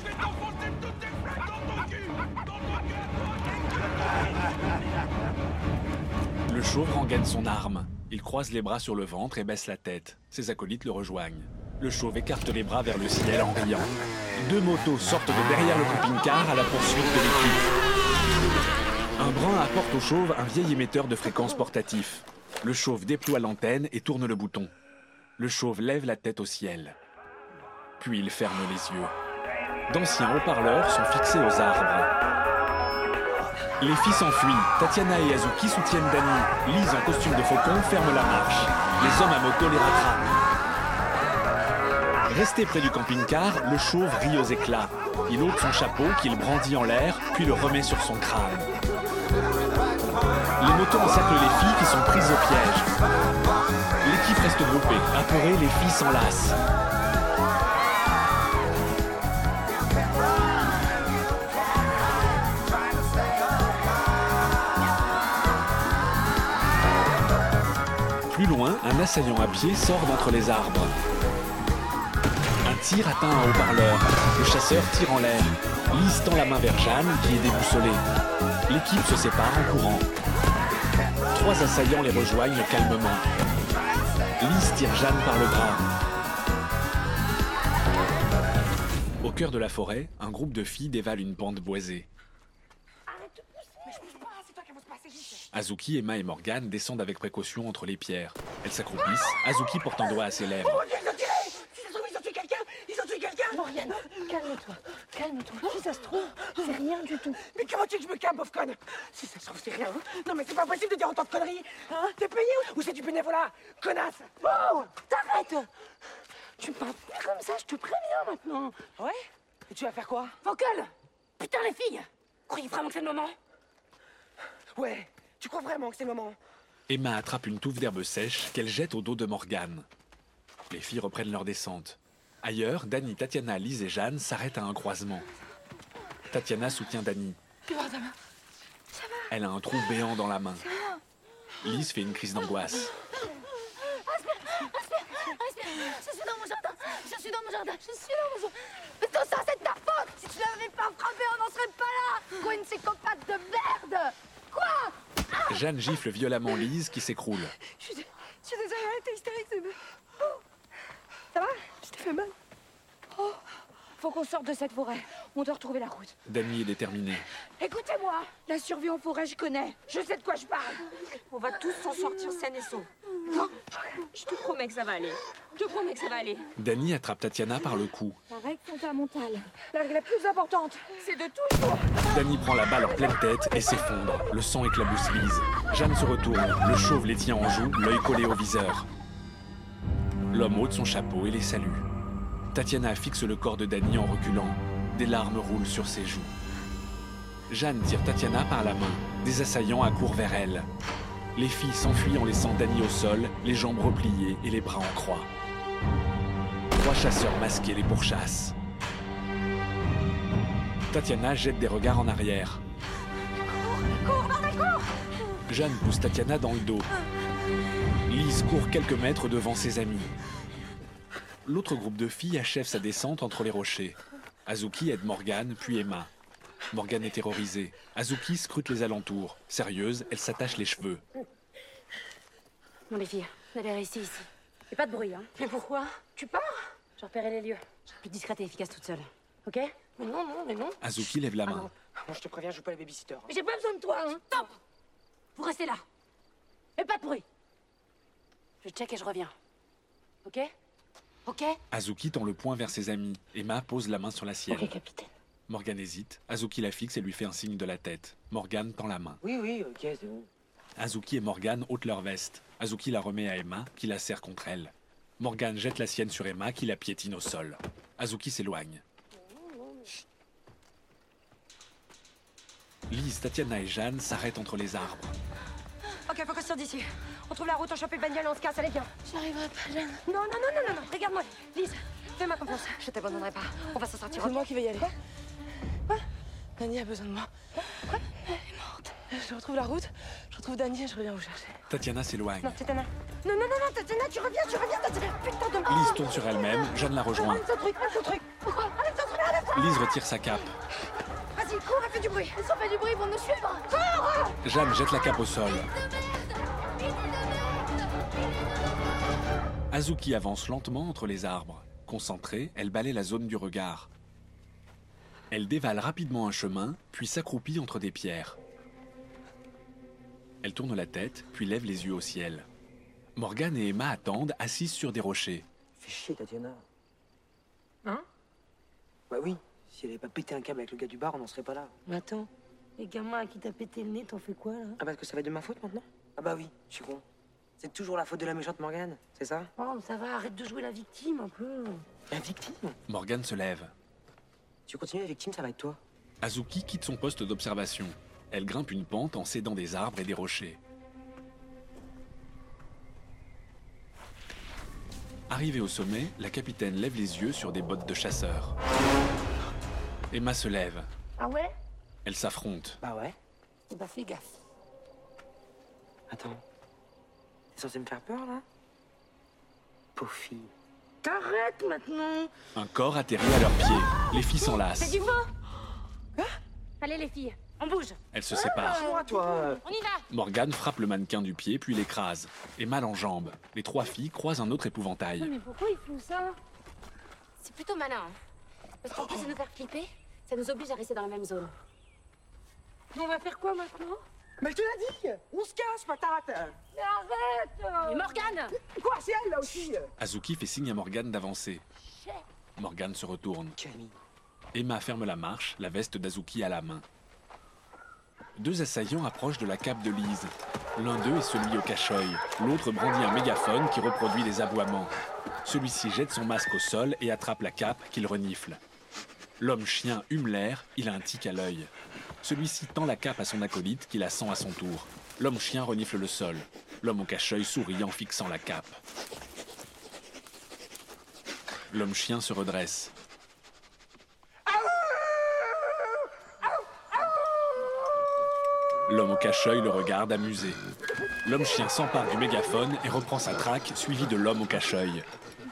Le chauve rengaine son arme. Il croise les bras sur le ventre et baisse la tête. Ses acolytes le rejoignent. Le chauve écarte les bras vers le ciel en riant. Deux motos sortent de derrière le camping-car à la poursuite de l'équipe. Un brun apporte au chauve un vieil émetteur de fréquences portatif. Le chauve déploie l'antenne et tourne le bouton. Le chauve lève la tête au ciel. Puis il ferme les yeux. D'anciens haut-parleurs sont fixés aux arbres. Les filles s'enfuient. Tatiana et Azuki soutiennent Danny. Lise en costume de faucon ferme la marche. Les hommes à moto les rattrapent. Resté près du camping-car, le chauve rit aux éclats. Il ôte son chapeau qu'il brandit en l'air, puis le remet sur son crâne. Les motos encerclent les filles qui sont prises au piège. L'équipe reste groupée. Apeurée, les filles s'enlacent. Plus loin, un assaillant à pied sort d'entre les arbres. Un tir atteint un haut-parleur. Le chasseur tire en l'air. Lise tend la main vers Jeanne, qui est déboussolée. L'équipe se sépare en courant. Trois assaillants les rejoignent calmement. Lise tire Jeanne par le bras. Au cœur de la forêt, un groupe de filles dévale une pente boisée. Azuki, Emma et Morgane descendent avec précaution entre les pierres. Elles s'accroupissent, Azuki porte un doigt à ses lèvres. Oh, ils ont tiré! Si ça se trouve, ils ont tué quelqu'un! Ils ont tué quelqu'un! Morgane, calme-toi, calme-toi. Si ça se trouve, c'est rien du tout. Mais comment tu veux que je me calme, pauvre conne? Si ça se trouve, c'est rien. Non, mais c'est pas possible de dire autant de conneries. Hein? T'es payé ou c'est du bénévolat? Connasse! Oh! T'arrêtes! Tu me parles plus comme ça, je te préviens maintenant. Ouais? Et tu vas faire quoi? Vocal! Putain, les filles! Croyez vraiment que c'est le moment? Ouais, tu crois vraiment que c'est le moment? Emma attrape une touffe d'herbe sèche qu'elle jette au dos de Morgane. Les filles reprennent leur descente. Ailleurs, Danny, Tatiana, Lise et Jeanne s'arrêtent à un croisement. Tatiana soutient Danny. Tu vois, ça va? Ça va? Elle a un trou béant dans la main. Lise fait une crise d'angoisse. Aspire, aspire, aspire. Je suis dans mon jardin, je suis dans mon jardin, je suis dans mon jardin. Mais tout ça, c'est de ta faute! Si tu l'avais pas frappé, on n'en serait pas là! Quoi, une psychopathe de merde! Quoi? Ah! Jeanne gifle violemment Lise qui s'écroule. Je suis, dé... je suis désolée, elle était hystérique, c'est... Oh. Ça va? Je t'ai fait mal? Oh. Faut qu'on sorte de cette forêt. On doit retrouver la route. Danny est déterminée. Écoutez-moi, la survie en forêt, je connais. Je sais de quoi je parle. On va tous s'en sortir sains et saufs. Non, je te promets que ça va aller. Je te promets que ça va aller. Danny attrape Tatiana par le cou. La règle fondamentale, la règle la plus importante, c'est de toujours... Danny prend la balle en pleine tête et s'effondre. Le sang éclabousse Lise. Jeanne se retourne. Le chauve les tient en joue, l'œil collé au viseur. L'homme ôte son chapeau et les salue. Tatiana fixe le corps de Danny en reculant. Des larmes roulent sur ses joues. Jeanne tire Tatiana par la main. Des assaillants accourent vers elle. Les filles s'enfuient en laissant Danny au sol, les jambes repliées et les bras en croix. Trois chasseurs masqués les pourchassent. Tatiana jette des regards en arrière. Cours, bordel, cours! Jeanne pousse Tatiana dans le dos. Lise court quelques mètres devant ses amis. L'autre groupe de filles achève sa descente entre les rochers. Azuki aide Morgane, puis Emma. Morgane est terrorisée. Azuki scrute les alentours. Sérieuse, elle s'attache les cheveux. Bon, les filles, vous allez rester ici. Et pas de bruit, hein. Mais pourquoi? Tu pars? Je repérerai les lieux. Je serai plus discrète et efficace toute seule. Ok? Mais non, non, mais non. Azuki lève la main. Ah non, je te préviens, je joue pas les babysitters. Mais j'ai pas besoin de toi, hein. Stop! Vous restez là. Et pas de bruit. Je check et je reviens. Ok? Ok? Azuki tend le poing vers ses amis. Emma pose la main sur la sienne. Ok, capitaine. Morgane hésite. Azuki la fixe et lui fait un signe de la tête. Morgane tend la main. Oui, oui, ok, c'est bon. Azuki et Morgane ôtent leur veste. Azuki la remet à Emma, qui la serre contre elle. Morgane jette la sienne sur Emma, qui la piétine au sol. Azuki s'éloigne. Lise, Tatiana et Jeanne s'arrêtent entre les arbres. Ok, faut qu'on sorte d'ici. On trouve la route, on chope le bagnole et on se casse, allez viens. J'y arriverai pas, Jeanne. Non, non, non, non, non, non, regarde-moi. Lise, fais-moi confiance. Je t'abandonnerai pas. On va s'en sortir. C'est moi qui vais y aller. Quoi? Quoi? Dani a besoin de moi. Quoi? Elle est morte. Je retrouve la route, je retrouve Dani et je reviens vous chercher. Tatiana s'éloigne. Non, Tatiana. Non, non, non, non, Tatiana, tu reviens, tu reviens, Tatiana. Putain de merde. Lise tourne sur elle-même, Jeanne la rejoint. Arrête ce truc, arrête ce truc. Pourquoi? Arrête ce truc, arrête ça. Lise retire sa cape. Vas-y, cours et fais du bruit. Ils ont fait du bruit pour nous suivre. Cours. Jeanne jette la cape au sol. Azuki avance lentement entre les arbres. Concentrée, elle balaie la zone du regard. Elle dévale rapidement un chemin, puis s'accroupit entre des pierres. Elle tourne la tête, puis lève les yeux au ciel. Morgane et Emma attendent, assises sur des rochers. Fais chier, Tatiana. Hein? Bah oui, si elle avait pas pété un câble avec le gars du bar, on n'en serait pas là. Mais attends, les gamins à qui t'as pété le nez, t'en fais quoi là? Ah parce que ça va être de ma faute maintenant? Ah bah oui, je suis con. C'est toujours la faute de la méchante Morgane, c'est ça? Oh, ça va, arrête de jouer la victime un peu. La victime? Morgane se lève. Si tu continues la victime, ça va être toi. Azuki quitte son poste d'observation. Elle grimpe une pente en s'aidant des arbres et des rochers. Arrivée au sommet, la capitaine lève les yeux sur des bottes de chasseur. Emma se lève. Ah ouais? Elles s'affrontent. Bah ouais. Eh bah fais gaffe. Attends. T'es censé me faire peur, là? Pauvre fille. T'arrêtes maintenant! Un corps atterrit à leurs pieds. Les filles s'enlacent. C'est du vent! Quoi? Allez les filles, on bouge! Elles se séparent. Moi, toi. On y va! Morgane frappe le mannequin du pied, puis l'écrase. Emma l'enjambe. Les trois filles croisent un autre épouvantail. Mais pourquoi ils font ça? C'est plutôt malin, hein. Parce qu'en plus de nous faire flipper, ça nous oblige à rester dans la même zone. Mais on va faire quoi maintenant? Mais je te l'ai dit! On se casse, patate! Mais arrête! Mais Morgane! Quoi, c'est elle, là aussi? Azuki fait signe à Morgane d'avancer. Morgane se retourne. Camille. Emma ferme la marche, la veste d'Azuki à la main. Deux assaillants approchent de la cape de Lise. L'un d'eux est celui au cache-œil. L'autre brandit un mégaphone qui reproduit des aboiements. Celui-ci jette son masque au sol et attrape la cape qu'il renifle. L'homme-chien hume l'air, il a un tic à l'œil. Celui-ci tend la cape à son acolyte qui la sent à son tour. L'homme-chien renifle le sol. L'homme au cache-œil sourit en fixant la cape. L'homme-chien se redresse. L'homme au cache-œil le regarde amusé. L'homme-chien s'empare du mégaphone et reprend sa traque, suivi de l'homme au cache-œil.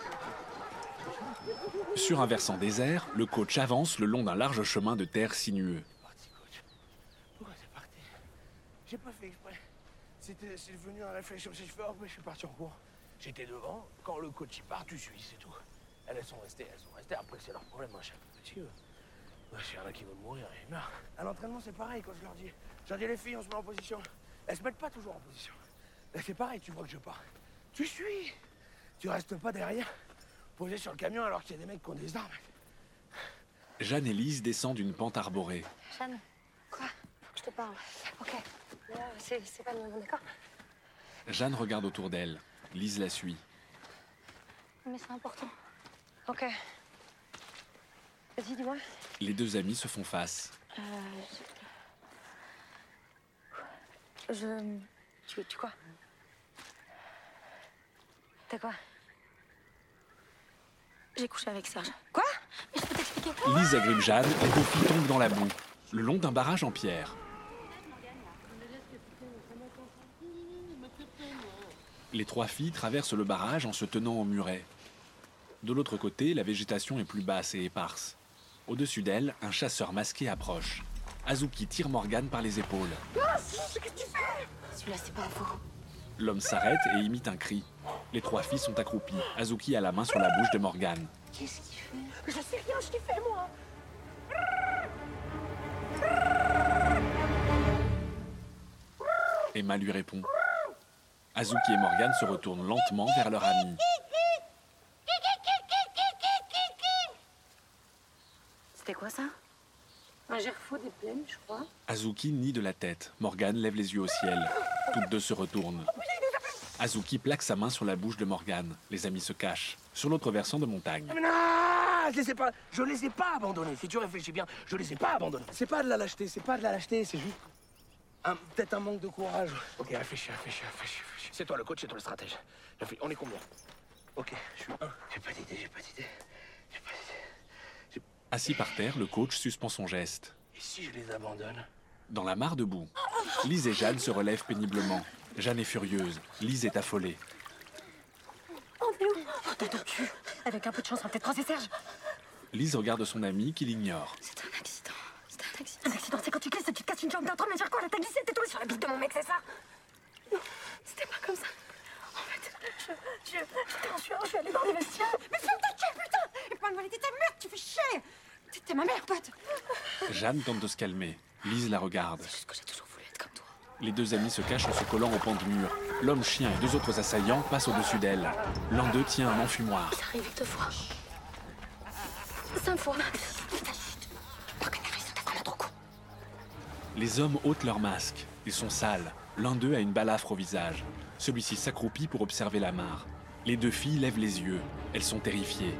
Sur un versant désert, le coach avance le long d'un large chemin de terre sinueux. Pourquoi c'est parti? J'ai pas fait exprès. C'était, c'est devenu un réflexe comme si je fais, hop, je suis parti en cours. J'étais devant, quand le coach y part, tu suis, c'est tout. Elles, elles sont restées, elles sont restées, après c'est leur problème, hein, chaque petit. Moi, il y en a qui veulent mourir, et marre. À l'entraînement, c'est pareil quand je leur dis. Je leur dis, les filles, on se met en position. Elles se mettent pas toujours en position. Là, c'est pareil, tu vois que je pars. Tu suis. Tu restes pas derrière, posé sur le camion alors qu'il y a des mecs qui ont des armes. Jeanne et Lise descendent une pente arborée. Jeanne, quoi? Faut que je te parle. Ok. Là, c'est, c'est pas le moment, d'accord? Jeanne regarde autour d'elle. Lise la suit. Mais c'est important. Ok. Vas-y, dis-moi. Les deux amis se font face. Euh... Je... je... Tu, tu quoi? T'as quoi? J'ai couché avec Serge. Quoi? Mais je peux t'expliquer. Lise agrippe Jeanne et deux filles tombent dans la boue, le long d'un barrage en pierre. Les trois filles traversent le barrage en se tenant au muret. De l'autre côté, la végétation est plus basse et éparse. Au-dessus d'elle, un chasseur masqué approche. Azuki tire Morgane par les épaules. Ah, qu'est-ce que tu fais? Celui-là, c'est pas faux. L'homme s'arrête et imite un cri. Les trois filles sont accroupies. Azuki a la main sur la bouche de Morgane. Qu'est-ce qu'il fait? Je sais rien, je t'ai fait, moi. Emma lui répond. Azuki et Morgane se retournent lentement vers leur ami. C'était quoi ça? Un gerfaut des plaines, je crois. Azuki nie de la tête. Morgane lève les yeux au ciel. Toutes deux se retournent. Azuki plaque sa main sur la bouche de Morgane. Les amis se cachent. Sur l'autre versant de montagne. Emna, je les ai pas... Je les ai pas abandonnés. Si tu réfléchis bien, je les ai pas abandonnés. C'est pas de la lâcheté, c'est pas de la lâcheté, c'est juste... un- Peut-être un manque de courage. Ok, réfléchis, réfléchis, réfléchis, réfléchis. C'est toi le coach, c'est toi le stratège. Réfléchis. On est combien? Ok, je suis un. J'ai pas d'idée, j'ai pas d'idée. J'ai pas d'idée. Assis par terre, le coach suspend son geste. Et si je les abandonne? Dans la mare debout, Lise et Jeanne se relèvent péniblement. Jeanne est furieuse, Lise est affolée. Oh, mais où? Oh, t'as ton cul. Avec un peu de chance, on va peut-être croiser Serge. Lise regarde son ami qui l'ignore. C'est un accident. C'est un accident. Un accident, c'est quand tu glisses et tu te casses une jambe. T'es en train de me dire quoi? Là, t'as glissé, t'es tombé sur la bite de mon mec, c'est ça? Non, c'était pas comme ça. En fait, je... je... J'étais en sueur, je suis allée dans les vestiaires. Mais ferme ta gueule, putain! Et pas me voler ta merde, tu fais chier! T'es- T'es ma mère, pote! Jeanne tente de se calmer. Lise la regarde. C'est juste que j'ai toujours voulu être comme toi. Les deux amis se cachent en se collant au pan du mur. L'homme chien et deux autres assaillants passent au-dessus d'elle. L'un d'eux tient un enfumoir. C'est arrivé deux fois. Cinq fois. Morgane a raison, t'es vraiment trop con. Les hommes ôtent leurs masques. Ils sont sales. L'un d'eux a une balafre au visage. Celui-ci s'accroupit pour observer la mare. Les deux filles lèvent les yeux. Elles sont terrifiées.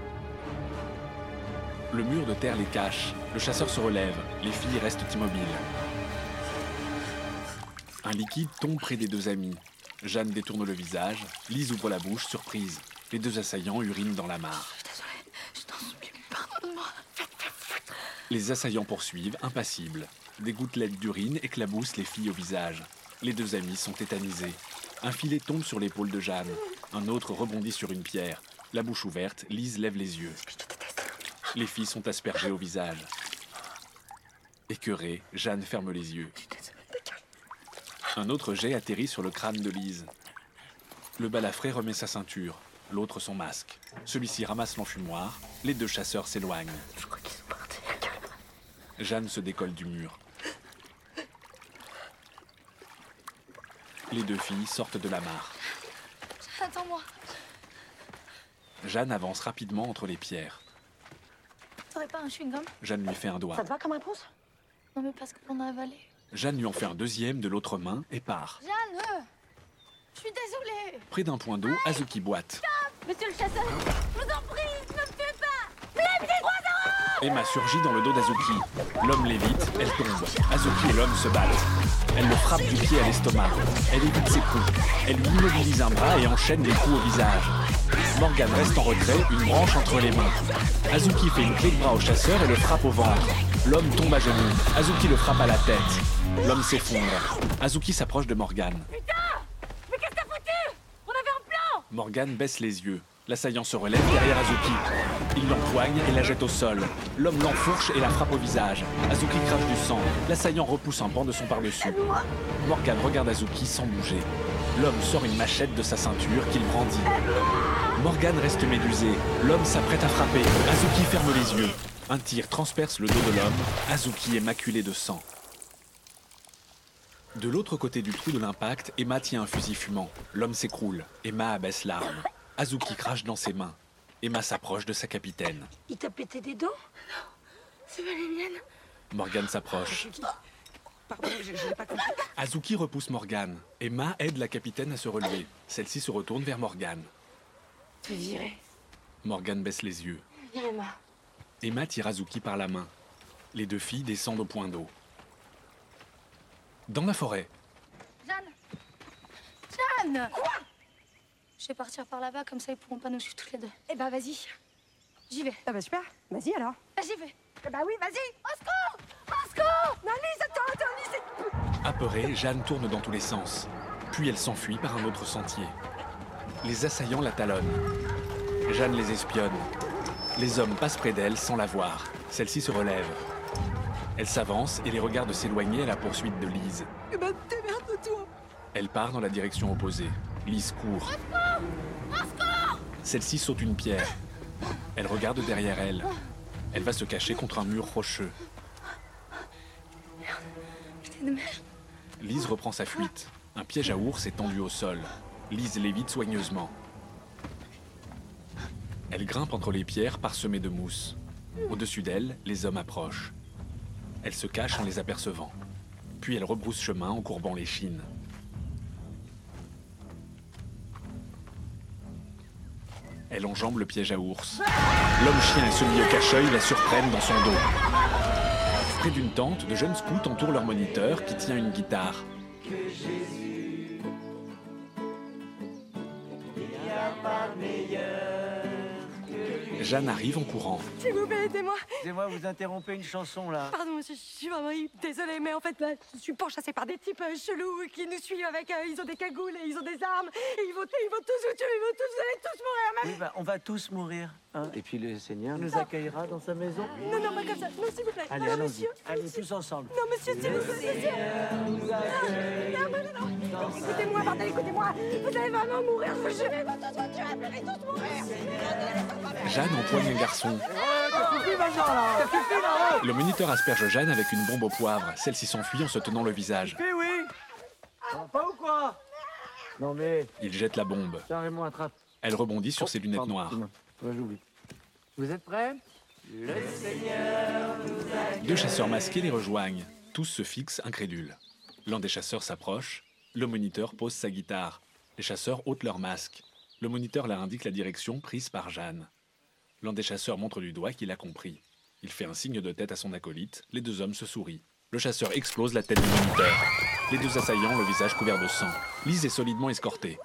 Le mur de terre les cache. Le chasseur se relève. Les filles restent immobiles. Un liquide tombe près des deux amis. Jeanne détourne le visage. Lise ouvre la bouche, surprise. Les deux assaillants urinent dans la mare. Désolée, je t'en supplie, pardonne-moi. Les assaillants poursuivent, impassibles. Des gouttelettes d'urine éclaboussent les filles au visage. Les deux amis sont tétanisés. Un filet tombe sur l'épaule de Jeanne. Un autre rebondit sur une pierre. La bouche ouverte, Lise lève les yeux. Les filles sont aspergées au visage. Écœurée, Jeanne ferme les yeux. Un autre jet atterrit sur le crâne de Lise. Le balafré remet sa ceinture, l'autre son masque. Celui-ci ramasse l'enfumoir. Les deux chasseurs s'éloignent. Je crois qu'ils sont partis. Jeanne se décolle du mur. Les deux filles sortent de la mare. Attends-moi. Jeanne avance rapidement entre les pierres. T'aurais pas un chewing-gum? Jeanne lui fait un doigt. Ça te va comme réponse? Non, mais parce qu'on a avalé. Jeanne lui en fait un deuxième de l'autre main et part. Jeanne, euh, je suis désolée. Près d'un point d'eau, Azuki boite. Stop! Monsieur le chasseur, je vous en prie, ne me tuez pas. Lève les trois euros. Emma surgit dans le dos d'Azuki. L'homme l'évite, elle tombe. Azuki et l'homme se battent. Elle le frappe du pied à l'estomac. Elle évite ses coups. Elle lui immobilise un bras et enchaîne les coups au visage. Morgane reste en retrait, une branche entre les mains. Azuki fait une clé de bras au chasseur et le frappe au ventre. L'homme tombe à genoux. Azuki le frappe à la tête. L'homme s'effondre. Azuki s'approche de Morgane. Putain! Mais qu'est-ce que t'as foutu? On avait un plan! Morgane baisse les yeux. L'assaillant se relève derrière Azuki. Il l'empoigne et la jette au sol. L'homme l'enfourche et la frappe au visage. Azuki crache du sang. L'assaillant repousse un pan de son par-dessus. Morgane regarde Azuki sans bouger. L'homme sort une machette de sa ceinture qu'il brandit. Morgane reste médusée. L'homme s'apprête à frapper. Azuki ferme les yeux. Un tir transperce le dos de l'homme. Azuki est maculé de sang. De l'autre côté du trou de l'impact, Emma tient un fusil fumant. L'homme s'écroule. Emma abaisse l'arme. Azuki crache dans ses mains. Emma s'approche de sa capitaine. Il t'a pété des dents? Non, c'est pas les miennes. Morgane s'approche. Pardon, je, je n'ai pas compris. Azuki repousse Morgane. Emma aide la capitaine à se relever. Celle-ci se retourne vers Morgane. Tu es viré. Morgane baisse les yeux. Viens, Emma. Emma tire Azuki par la main. Les deux filles descendent au point d'eau. Dans la forêt. Jeanne. Jeanne. Quoi? Je vais partir par là-bas, comme ça ils pourront pas nous suivre toutes les deux. Eh ben, vas-y. J'y vais. Ah bah super. Vas-y alors. Ah, j'y vais. Eh bah oui, vas-y. Au secours! Au secours! Non, Lise, attends, attends, Lise, c'est... Apeurée, Jeanne tourne dans tous les sens. Puis elle s'enfuit par un autre sentier. Les assaillants la talonnent. Jeanne les espionne. Les hommes passent près d'elle sans la voir. Celle-ci se relève. Elle s'avance et les regarde s'éloigner à la poursuite de Lise. Eh ben, démerde-toi. Elle part dans la direction opposée. Lise court. Celle-ci saute une pierre. Elle regarde derrière elle. Elle va se cacher contre un mur rocheux. Putain de merde. Lise reprend sa fuite. Un piège à ours est tendu au sol. Lise l'évite soigneusement. Elle grimpe entre les pierres parsemées de mousse. Au-dessus d'elle, les hommes approchent. Elle se cache en les apercevant. Puis elle rebrousse chemin en courbant l'échine. Elle enjambe le piège à ours. L'homme-chien et celui au cache-œil la surprennent dans son dos. Près d'une tente, de jeunes scouts entourent leur moniteur qui tient une guitare. Jeanne arrive en courant. S'il vous plaît, aidez-moi. Excusez-moi, vous interrompez une chanson là. Pardon, monsieur, je suis vraiment désolée, mais en fait, là, je suis pourchassée par des types euh, chelous qui nous suivent avec. Euh, ils ont des cagoules et ils ont des armes. Et ils vont, ils vont tous vous tuer, ils vont tous, vous allez tous mourir, même. Oui, bah, on va tous mourir. Hein. Et puis le Seigneur nous accueillera dans sa maison. Non, non, pas comme ça. Non, s'il vous plaît. Allez, non, allons-y. monsieur. Allez, tous ensemble. Non, monsieur, s'il vous plaît, monsieur. Non, non, non, non. Écoutez-moi, bordel, écoutez-moi. Vous allez vraiment mourir, je vous jure. Ils vont tous vous tuer, vous allez tous mourir. Jeanne empoigne un garçon. Le moniteur asperge Jeanne avec une bombe au poivre. Celle-ci s'enfuit en se tenant le visage. Oui, oui. Ça va pas ou quoi? Non mais... Il jette la bombe. Carrément attrape. Elle rebondit sur ses lunettes noires. Ouais, j'oublie. Vous êtes prêts? Le Seigneur nous accueille. Deux chasseurs masqués les rejoignent. Tous se fixent, incrédules. L'un des chasseurs s'approche. Le moniteur pose sa guitare. Les chasseurs ôtent leur masque. Le moniteur leur indique la direction prise par Jeanne. L'un des chasseurs montre du doigt qu'il a compris. Il fait un signe de tête à son acolyte. Les deux hommes se sourient. Le chasseur explose la tête du moniteur. Les deux assaillants ont le visage couvert de sang. Lise est solidement escortée.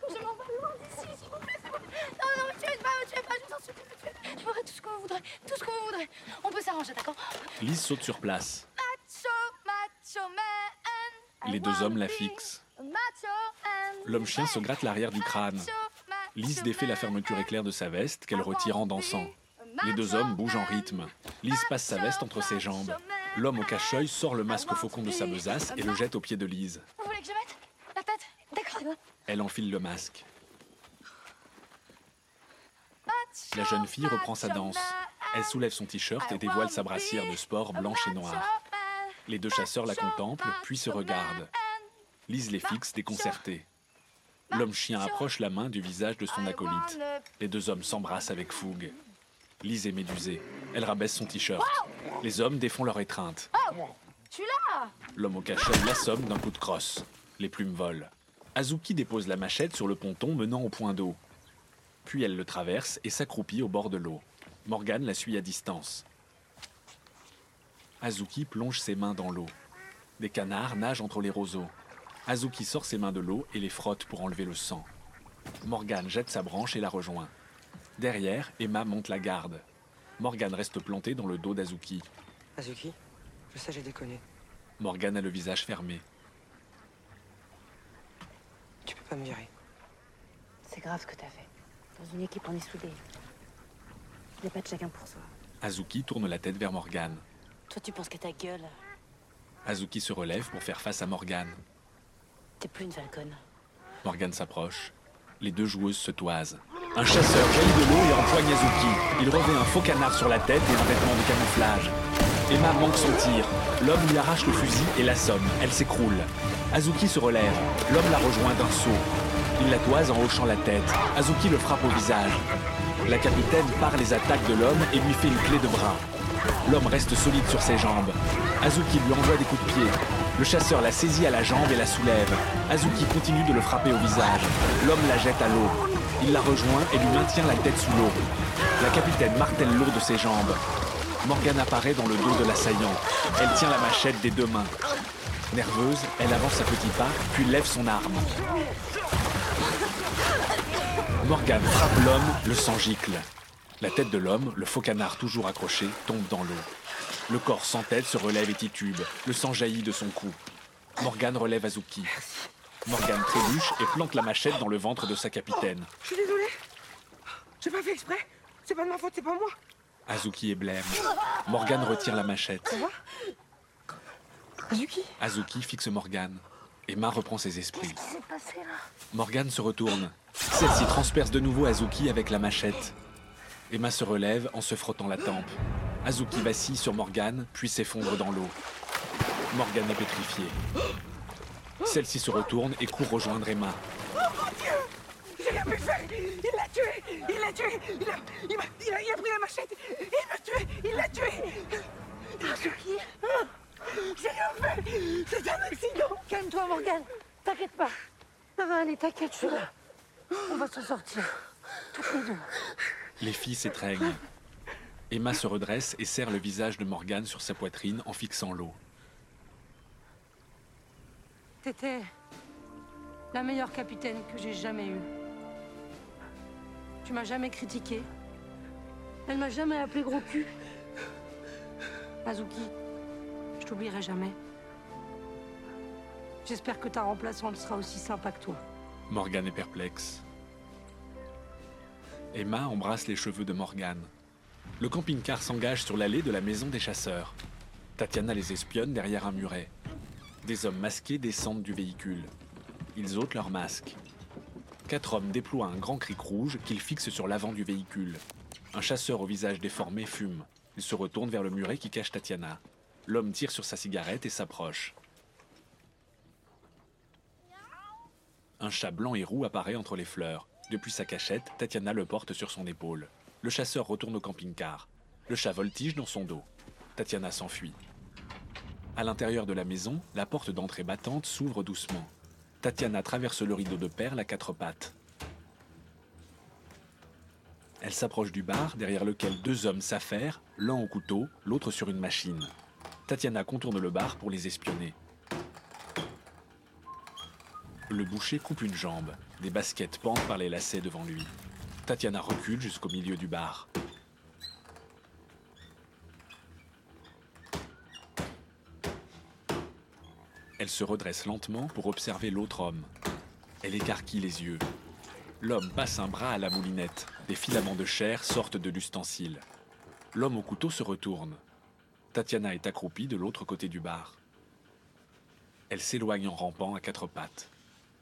Je ferai tout ce que vous voudrez, tout ce que vous voudrez. On peut s'arranger, d'accord? Lise saute sur place. Macho, macho man. Les deux hommes la fixent. L'homme-chien se gratte l'arrière du crâne. Lise défait la fermeture éclair de sa veste qu'elle retire en dansant. Les deux hommes bougent en rythme. Lise passe sa veste entre ses jambes. L'homme au cache-œil sort le masque faucon de sa besace et le jette aux pieds de Lise. Vous voulez que je mette la tête? D'accord. Elle enfile le masque. La jeune fille reprend sa danse. Elle soulève son t-shirt et dévoile sa brassière de sport blanche et noire. Les deux chasseurs la contemplent, puis se regardent. Lise les fixe, déconcertée. L'homme-chien approche la main du visage de son acolyte. Les deux hommes s'embrassent avec fougue. Lise est médusée. Elle rabaisse son t-shirt. Les hommes défont leur étreinte. Oh, tu l'as. L'homme au cache-œil l'assomme d'un coup de crosse. Les plumes volent. Azuki dépose la machette sur le ponton menant au point d'eau. Puis elle le traverse et s'accroupit au bord de l'eau. Morgane la suit à distance. Azuki plonge ses mains dans l'eau. Des canards nagent entre les roseaux. Azuki sort ses mains de l'eau et les frotte pour enlever le sang. Morgane jette sa branche et la rejoint. Derrière, Emma monte la garde. Morgane reste plantée dans le dos d'Azuki. Azuki, je sais, j'ai déconné. Morgane a le visage fermé. Tu peux pas me virer. C'est grave ce que t'as fait. Dans une équipe, on est soudés. Il n'y a pas de chacun pour soi. Azuki tourne la tête vers Morgane. Toi, tu penses qu'à ta gueule. Azuki se relève pour faire face à Morgane. T'es plus une falconne. Morgane s'approche. Les deux joueuses se toisent. Un chasseur jaillit de l'eau et empoigne Azuki. Il revêt un faux canard sur la tête et un vêtement de camouflage. Emma manque son tir. L'homme lui arrache le fusil et l'assomme. Elle s'écroule. Azuki se relève. L'homme la rejoint d'un saut. Il la toise en hochant la tête. Azuki le frappe au visage. La capitaine part les attaques de l'homme et lui fait une clé de bras. L'homme reste solide sur ses jambes. Azuki lui envoie des coups de pied. Le chasseur la saisit à la jambe et la soulève. Azuki continue de le frapper au visage. L'homme la jette à l'eau. Il la rejoint et lui maintient la tête sous l'eau. La capitaine martèle l'eau de ses jambes. Morgane apparaît dans le dos de l'assaillant. Elle tient la machette des deux mains. Nerveuse, elle avance à petits pas, puis lève son arme. Morgane frappe l'homme, le sang gicle. La tête de l'homme, le faux canard toujours accroché, tombe dans l'eau. Le corps sans tête se relève et titube. Le sang jaillit de son cou. Morgane relève Azuki. Morgane trébuche et plante la machette dans le ventre de sa capitaine. Je suis désolée. J'ai pas fait exprès. C'est pas de ma faute, c'est pas moi. Azuki est blême. Morgane retire la machette. Ça va? Azuki? Azuki fixe Morgane. Emma reprend ses esprits. Qu'est-ce qui s'est passé là? Morgane se retourne. Celle-ci transperce de nouveau Azuki avec la machette. Emma se relève en se frottant la tempe. Azuki vacille sur Morgane, puis s'effondre dans l'eau. Morgane est pétrifiée. Celle-ci se retourne et court rejoindre Emma. Oh mon Dieu! J'ai rien pu faire! Il l'a tué! Il l'a tué! Il a, il, a, il, a, il a pris la machette! Il m'a tué! Il l'a tué! Azuki! J'ai rien fait! C'est un accident! Calme-toi, Morgane! T'inquiète pas! Ça va aller, t'inquiète, je suis là. On va s'en sortir. toute maison. Les filles s'étreignent. Emma se redresse et serre le visage de Morgane sur sa poitrine en fixant l'eau. T'étais la meilleure capitaine que j'ai jamais eue. Tu m'as jamais critiqué. Elle m'a jamais appelé gros cul. Azuki, je t'oublierai jamais. J'espère que ta remplaçante sera aussi sympa que toi. Morgane est perplexe. Emma embrasse les cheveux de Morgane. Le camping-car s'engage sur l'allée de la maison des chasseurs. Tatiana les espionne derrière un muret. Des hommes masqués descendent du véhicule. Ils ôtent leurs masques. Quatre hommes déploient un grand cric rouge qu'ils fixent sur l'avant du véhicule. Un chasseur au visage déformé fume. Il se retourne vers le muret qui cache Tatiana. L'homme tire sur sa cigarette et s'approche. Un chat blanc et roux apparaît entre les fleurs. Depuis sa cachette, Tatiana le porte sur son épaule. Le chasseur retourne au camping-car. Le chat voltige dans son dos. Tatiana s'enfuit. À l'intérieur de la maison, la porte d'entrée battante s'ouvre doucement. Tatiana traverse le rideau de perles à quatre pattes. Elle s'approche du bar, derrière lequel deux hommes s'affairent, l'un au couteau, l'autre sur une machine. Tatiana contourne le bar pour les espionner. Le boucher coupe une jambe. Des baskets pendent par les lacets devant lui. Tatiana recule jusqu'au milieu du bar. Elle se redresse lentement pour observer l'autre homme. Elle écarquille les yeux. L'homme passe un bras à la moulinette. Des filaments de chair sortent de l'ustensile. L'homme au couteau se retourne. Tatiana est accroupie de l'autre côté du bar. Elle s'éloigne en rampant à quatre pattes.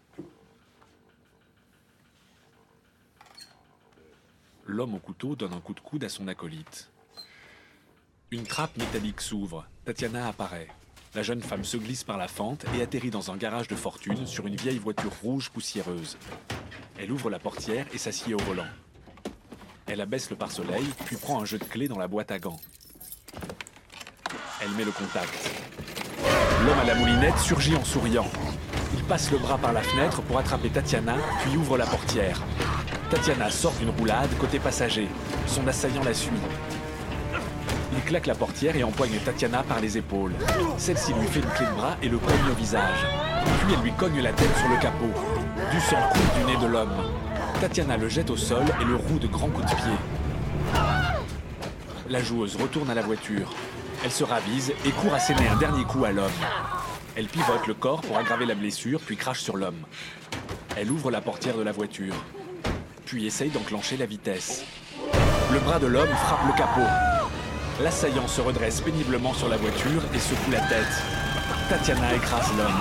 L'homme au couteau donne un coup de coude à son acolyte. Une trappe métallique s'ouvre. Tatiana apparaît. La jeune femme se glisse par la fente et atterrit dans un garage de fortune sur une vieille voiture rouge poussiéreuse. Elle ouvre la portière et s'assied au volant. Elle abaisse le pare-soleil, puis prend un jeu de clés dans la boîte à gants. Elle met le contact. L'homme à la moulinette surgit en souriant. Il passe le bras par la fenêtre pour attraper Tatiana, puis ouvre la portière. Tatiana sort d'une roulade côté passager. Son assaillant la suit. Il claque la portière et empoigne Tatiana par les épaules. Celle-ci lui fait une clé de bras et le cogne au visage. Puis elle lui cogne la tête sur le capot. Du sang coule du nez de l'homme. Tatiana le jette au sol et le roue de grands coups de pied. La joueuse retourne à la voiture. Elle se ravise et court asséner un dernier coup à l'homme. Elle pivote le corps pour aggraver la blessure, puis crache sur l'homme. Elle ouvre la portière de la voiture, puis essaye d'enclencher la vitesse. Le bras de l'homme frappe le capot. L'assaillant se redresse péniblement sur la voiture et secoue la tête. Tatiana écrase l'homme.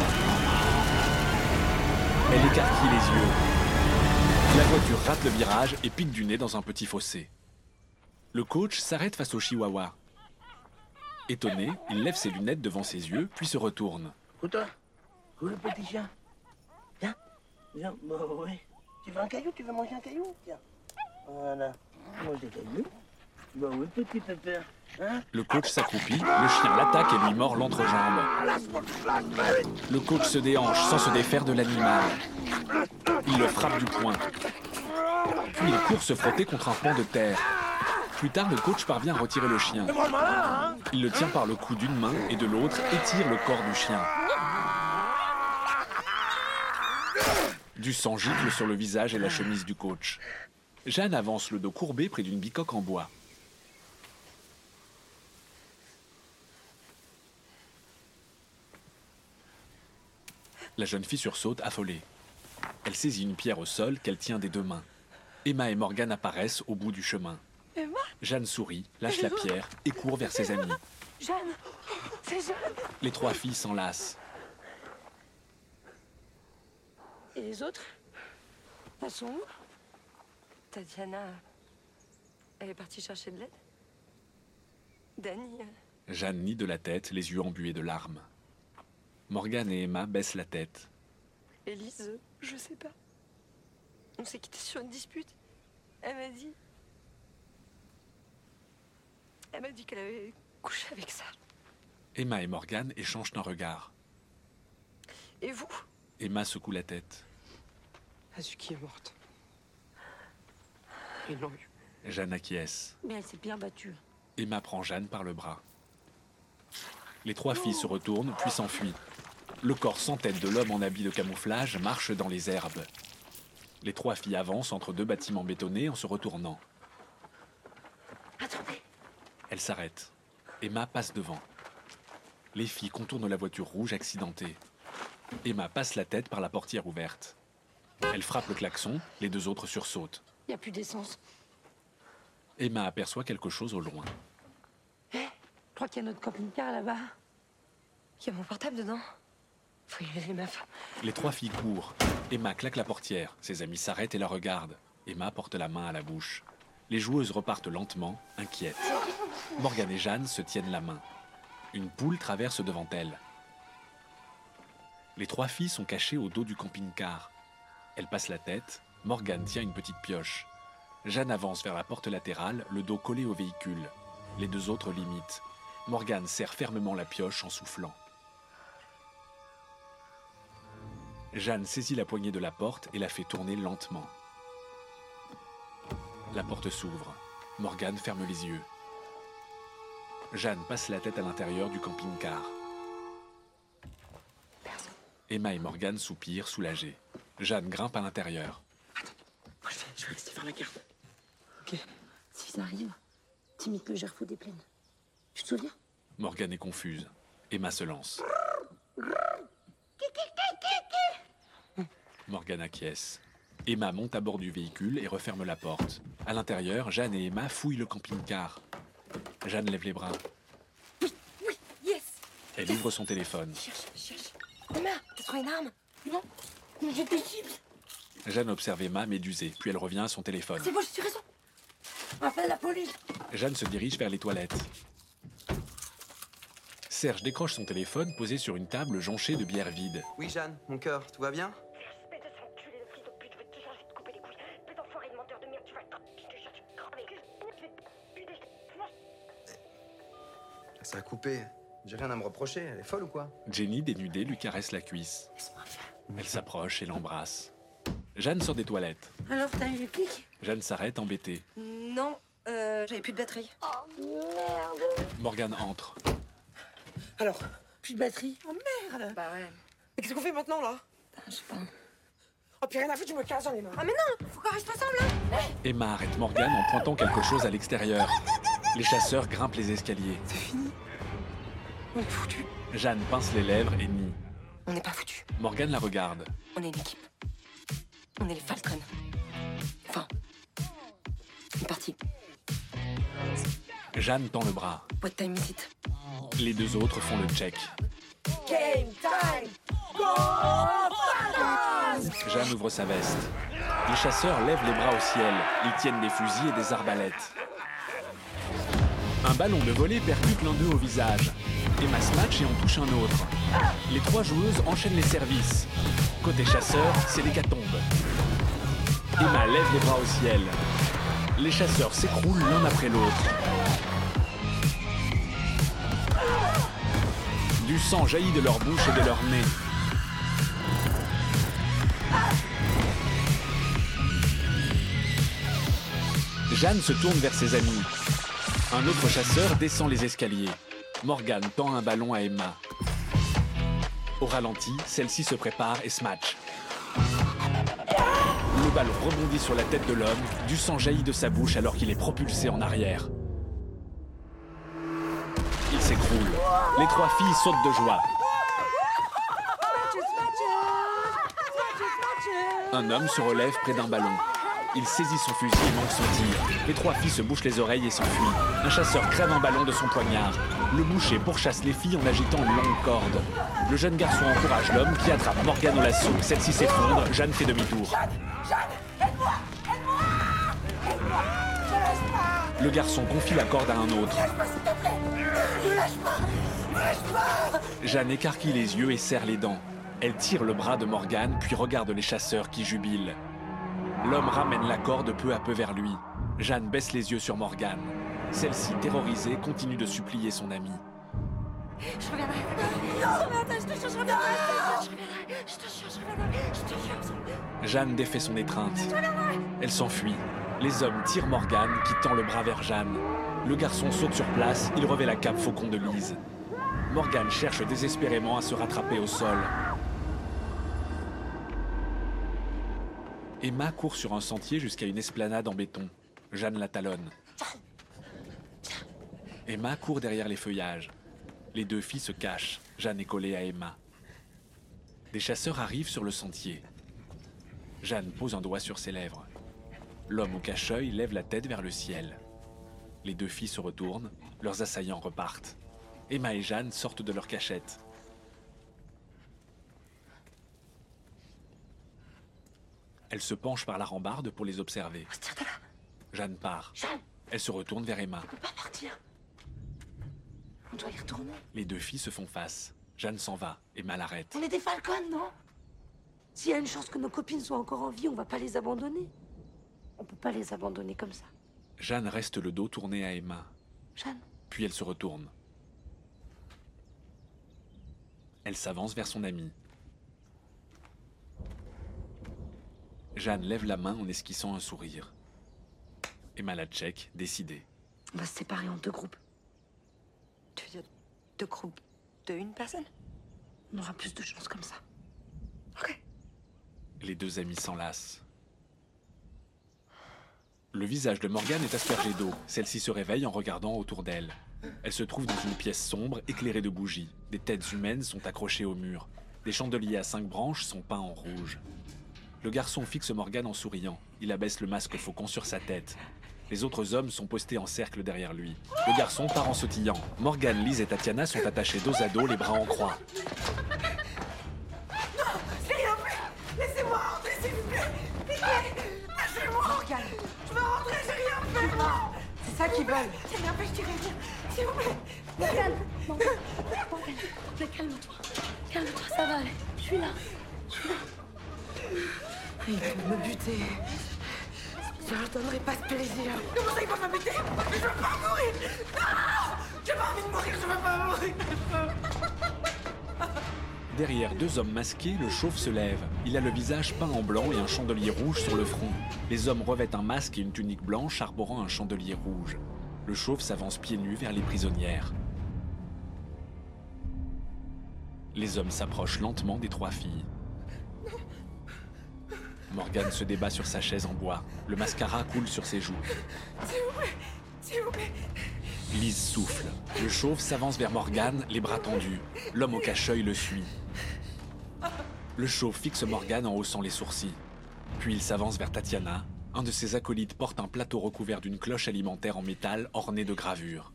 Elle écarquille les yeux. La voiture rate le virage et pique du nez dans un petit fossé. Le coach s'arrête face au chihuahua. Étonné, il lève ses lunettes devant ses yeux, puis se retourne. Où le petit chien? Viens. Viens. Bah oui. Tu veux un caillou? Tu veux manger un caillou? Tiens. Voilà. Mange des cailloux. Bah oui, petit pépère. Hein? Le coach s'accroupit, le chien l'attaque et lui mord l'entrejambe. Le coach se déhanche sans se défaire de l'animal. Il le frappe du poing. Puis il court se frotter contre un pan de terre. Plus tard, le coach parvient à retirer le chien. Il le tient par le cou d'une main et de l'autre étire le corps du chien. Du sang gicle sur le visage et la chemise du coach. Jeanne avance le dos courbé près d'une bicoque en bois. La jeune fille sursaute, affolée. Elle saisit une pierre au sol qu'elle tient des deux mains. Emma et Morgane apparaissent au bout du chemin. Emma? Jeanne sourit, lâche la pierre et court vers ses amis. Jeanne, c'est Jeanne. Les trois filles s'enlacent. Et les autres? Elles sont où? Tatiana, elle est partie chercher de l'aide. Danny. Jeanne nie de la tête, les yeux embués de larmes. Morgane et Emma baissent la tête. Élise, je sais pas. On s'est quitté sur une dispute. Elle m'a dit... Elle m'a dit qu'elle avait couché avec ça. Emma et Morgane échangent un regard. Et vous? Emma secoue la tête. Azuki est morte. Mais non. Jeanne acquiesce. Mais elle s'est bien battue. Emma prend Jeanne par le bras. Les trois filles se retournent, puis s'enfuient. Le corps sans tête de l'homme en habit de camouflage marche dans les herbes. Les trois filles avancent entre deux bâtiments bétonnés en se retournant. Attendez. Elles s'arrêtent. Emma passe devant. Les filles contournent la voiture rouge accidentée. Emma passe la tête par la portière ouverte. Elle frappe le klaxon, les deux autres sursautent. Il n'y a plus d'essence. Emma aperçoit quelque chose au loin. Hé, hey, je crois qu'il y a notre camping-car là-bas. Il y a mon portable dedans. Faut y aller, les meufs. Les trois filles courent. Emma claque la portière. Ses amis s'arrêtent et la regardent. Emma porte la main à la bouche. Les joueuses repartent lentement, inquiètes. Morgane et Jeanne se tiennent la main. Une poule traverse devant elles. Les trois filles sont cachées au dos du camping-car. Elles passent la tête. Morgane tient une petite pioche. Jeanne avance vers la porte latérale, le dos collé au véhicule. Les deux autres l'imitent. Morgane serre fermement la pioche en soufflant. Jeanne saisit la poignée de la porte et la fait tourner lentement. La porte s'ouvre. Morgane ferme les yeux. Jeanne passe la tête à l'intérieur du camping-car. Emma et Morgane soupirent, soulagées. Jeanne grimpe à l'intérieur. Attends, moi je vais, je vais rester faire la garde. Ok. S'ils arrivent, t'imites le gerfaut des plaines. Tu te souviens? Morgane est confuse. Emma se lance. Morgane acquiesce. Emma monte à bord du véhicule et referme la porte. À l'intérieur, Jeanne et Emma fouillent le camping-car. Jeanne lève les bras. Oui, oui, yes. Elle ouvre son téléphone. Cherche, cherche. Emma, t'as trouvé une arme? Non, mais j'ai des chips. Jeanne observe Emma médusée, puis elle revient à son téléphone. C'est bon, j'ai raison. Appelle la police. Jeanne se dirige vers les toilettes. Serge décroche son téléphone posé sur une table jonchée de bière vide. Oui, Jeanne, mon cœur, tout va bien? Ça a coupé. J'ai rien à me reprocher. Elle est folle ou quoi? Jenny, dénudée, lui caresse la cuisse. Elle s'approche et l'embrasse. Jeanne sort des toilettes. Alors, t'as eu les clics? Jeanne s'arrête, embêtée. Non, euh, j'avais plus de batterie. Oh, merde. Morgane entre. Alors, plus de batterie? Oh, merde. Bah ouais. Mais qu'est-ce qu'on fait maintenant, là? Je sais pas. Oh, puis rien à foutre, je me casse, j'en ai marre. Ah, mais non, faut qu'on reste ensemble, là. Emma arrête Morgane en pointant quelque chose à l'extérieur. Les chasseurs grimpent les escaliers. C'est fini. On est foutus. Jeanne pince les lèvres et nie. On n'est pas foutus. Morgane la regarde. On est une équipe. On est les Falcons. Enfin, une partie. Jeanne tend le bras. What time is it? Les deux autres font le check. Game time! Go Falcons! Jeanne ouvre sa veste. Les chasseurs lèvent les bras au ciel. Ils tiennent des fusils et des arbalètes. Un ballon de volée percute l'un d'eux au visage. Emma se match et en touche un autre. Les trois joueuses enchaînent les services. Côté chasseur, c'est l'hécatombe. Emma lève les bras au ciel. Les chasseurs s'écroulent l'un après l'autre. Du sang jaillit de leur bouche et de leur nez. Jeanne se tourne vers ses amis. Un autre chasseur descend les escaliers. Morgane tend un ballon à Emma. Au ralenti, celle-ci se prépare et se match. Le ballon rebondit sur la tête de l'homme. Du sang jaillit de sa bouche alors qu'il est propulsé en arrière. Il s'écroule. Les trois filles sautent de joie. Un homme se relève près d'un ballon. Il saisit son fusil et manque son tir. Les trois filles se bouchent les oreilles et s'enfuient. Un chasseur crève un ballon de son poignard. Le boucher pourchasse les filles en agitant une longue corde. Le jeune garçon encourage l'homme qui attrape Morgane au lasso. Celle-ci s'effondre, Jeanne fait demi-tour. Le garçon confie la corde à un autre. Jeanne écarquille les yeux et serre les dents. Elle tire le bras de Morgane, puis regarde les chasseurs qui jubilent. L'homme ramène la corde peu à peu vers lui. Jeanne baisse les yeux sur Morgane. Celle-ci, terrorisée, continue de supplier son amie. Je reviendrai. Non, mais attends, je te jure, je reviendrai. Je reviendrai. Je te jure, je reviendrai. Je te jure. Jeanne défait son étreinte. Elle s'enfuit. Les hommes tirent Morgan, qui tend le bras vers Jeanne. Le garçon saute sur place, il revêt la cape faucon de Lise. Morgan cherche désespérément à se rattraper au sol. Emma court sur un sentier jusqu'à une esplanade en béton. Jeanne la talonne. Emma court derrière les feuillages. Les deux filles se cachent. Jeanne est collée à Emma. Des chasseurs arrivent sur le sentier. Jeanne pose un doigt sur ses lèvres. L'homme au cache-œil lève la tête vers le ciel. Les deux filles se retournent, leurs assaillants repartent. Emma et Jeanne sortent de leur cachette. Elle se penche par la rambarde pour les observer. Jeanne part. Jeanne, Elle se retourne vers Emma. on peut pas partir. On doit y retourner. Les deux filles se font face. Jeanne s'en va. Emma l'arrête. On est des Falcons, non? S'il y a une chance que nos copines soient encore en vie, on va pas les abandonner. On peut pas les abandonner comme ça. Jeanne reste le dos tourné à Emma. Jeanne. Puis elle se retourne. Elle s'avance vers son amie. Jeanne lève la main en esquissant un sourire. Emma la check, décidée. On va se séparer en deux groupes. Tu veux dire deux groupes de une personne? On aura plus de chance comme ça. Les deux amis s'enlacent. Le visage de Morgane est aspergé d'eau. Celle-ci se réveille en regardant autour d'elle. Elle se trouve dans une pièce sombre, éclairée de bougies. Des têtes humaines sont accrochées au mur. Des chandeliers à cinq branches sont peints en rouge. Le garçon fixe Morgane en souriant. Il abaisse le masque faucon sur sa tête. Les autres hommes sont postés en cercle derrière lui. Le garçon part en sautillant. Morgane, Lise et Tatiana sont attachés dos à dos, les bras en croix. J'ai rien fait. Laissez-moi rentrer, s'il vous plaît. Pitié. Lâchez-moi. Morgane. Je veux rentrer, j'ai rien fait, moi. C'est ça qu'ils veulent. J'ai rien fait, je dirais rien. S'il vous plaît. Morgane, Morgane, Morgane, mais calme-toi. Calme-toi, ça va aller. Je suis là. Je suis là. Ils veulent me buter. Je leur donnerai pas ce plaisir. Comment ça, ils vont me buter? Je veux pas mourir. Non. J'ai pas envie de mourir, je veux pas mourir. Derrière deux hommes masqués, le chauve se lève. Il a le visage peint en blanc et un chandelier rouge sur le front. Les hommes revêtent un masque et une tunique blanche arborant un chandelier rouge. Le chauve s'avance pieds nus vers les prisonnières. Les hommes s'approchent lentement des trois filles. Morgane se débat sur sa chaise en bois. Le mascara coule sur ses joues. S'il vous plaît, s'il vous plaît. Lise souffle. Le chauve s'avance vers Morgane, les bras tendus. L'homme au cache-œil le suit. Le chauve fixe Morgane en haussant les sourcils. Puis il s'avance vers Tatiana. Un de ses acolytes porte un plateau recouvert d'une cloche alimentaire en métal ornée de gravures.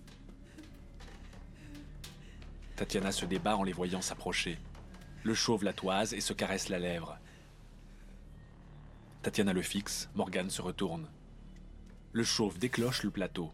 Tatiana se débat en les voyant s'approcher. Le chauve la toise et se caresse la lèvre. Tatiana le fixe, Morgane se retourne. Le chauve décloche le plateau.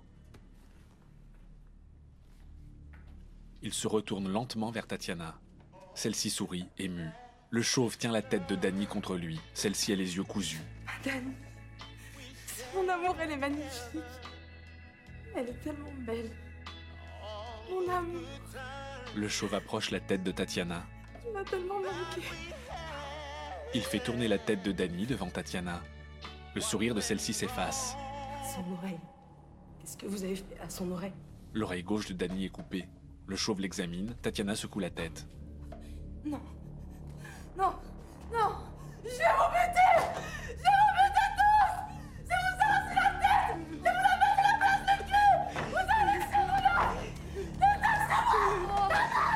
Il se retourne lentement vers Tatiana. Celle-ci sourit, émue. Le chauve tient la tête de Dany contre lui. Celle-ci a les yeux cousus. Dan, mon amour, elle est magnifique. Elle est tellement belle. Mon amour, Le chauve approche la tête de Tatiana. tu m'as tellement manqué. Il fait tourner la tête de Dany devant Tatiana. Le sourire de celle-ci s'efface. Son oreille. Qu'est-ce que vous avez fait à son oreille? L'oreille gauche de Dany est coupée. Le chauve l'examine. Tatiana secoue la tête. Non. Non. Non. Je vais vous buter. Je vais vous buter tous. Je vais vous arracher la tête. Je vais vous la mettre à la place du cul. Vous allez laisser mon oreille. Détachez-moi.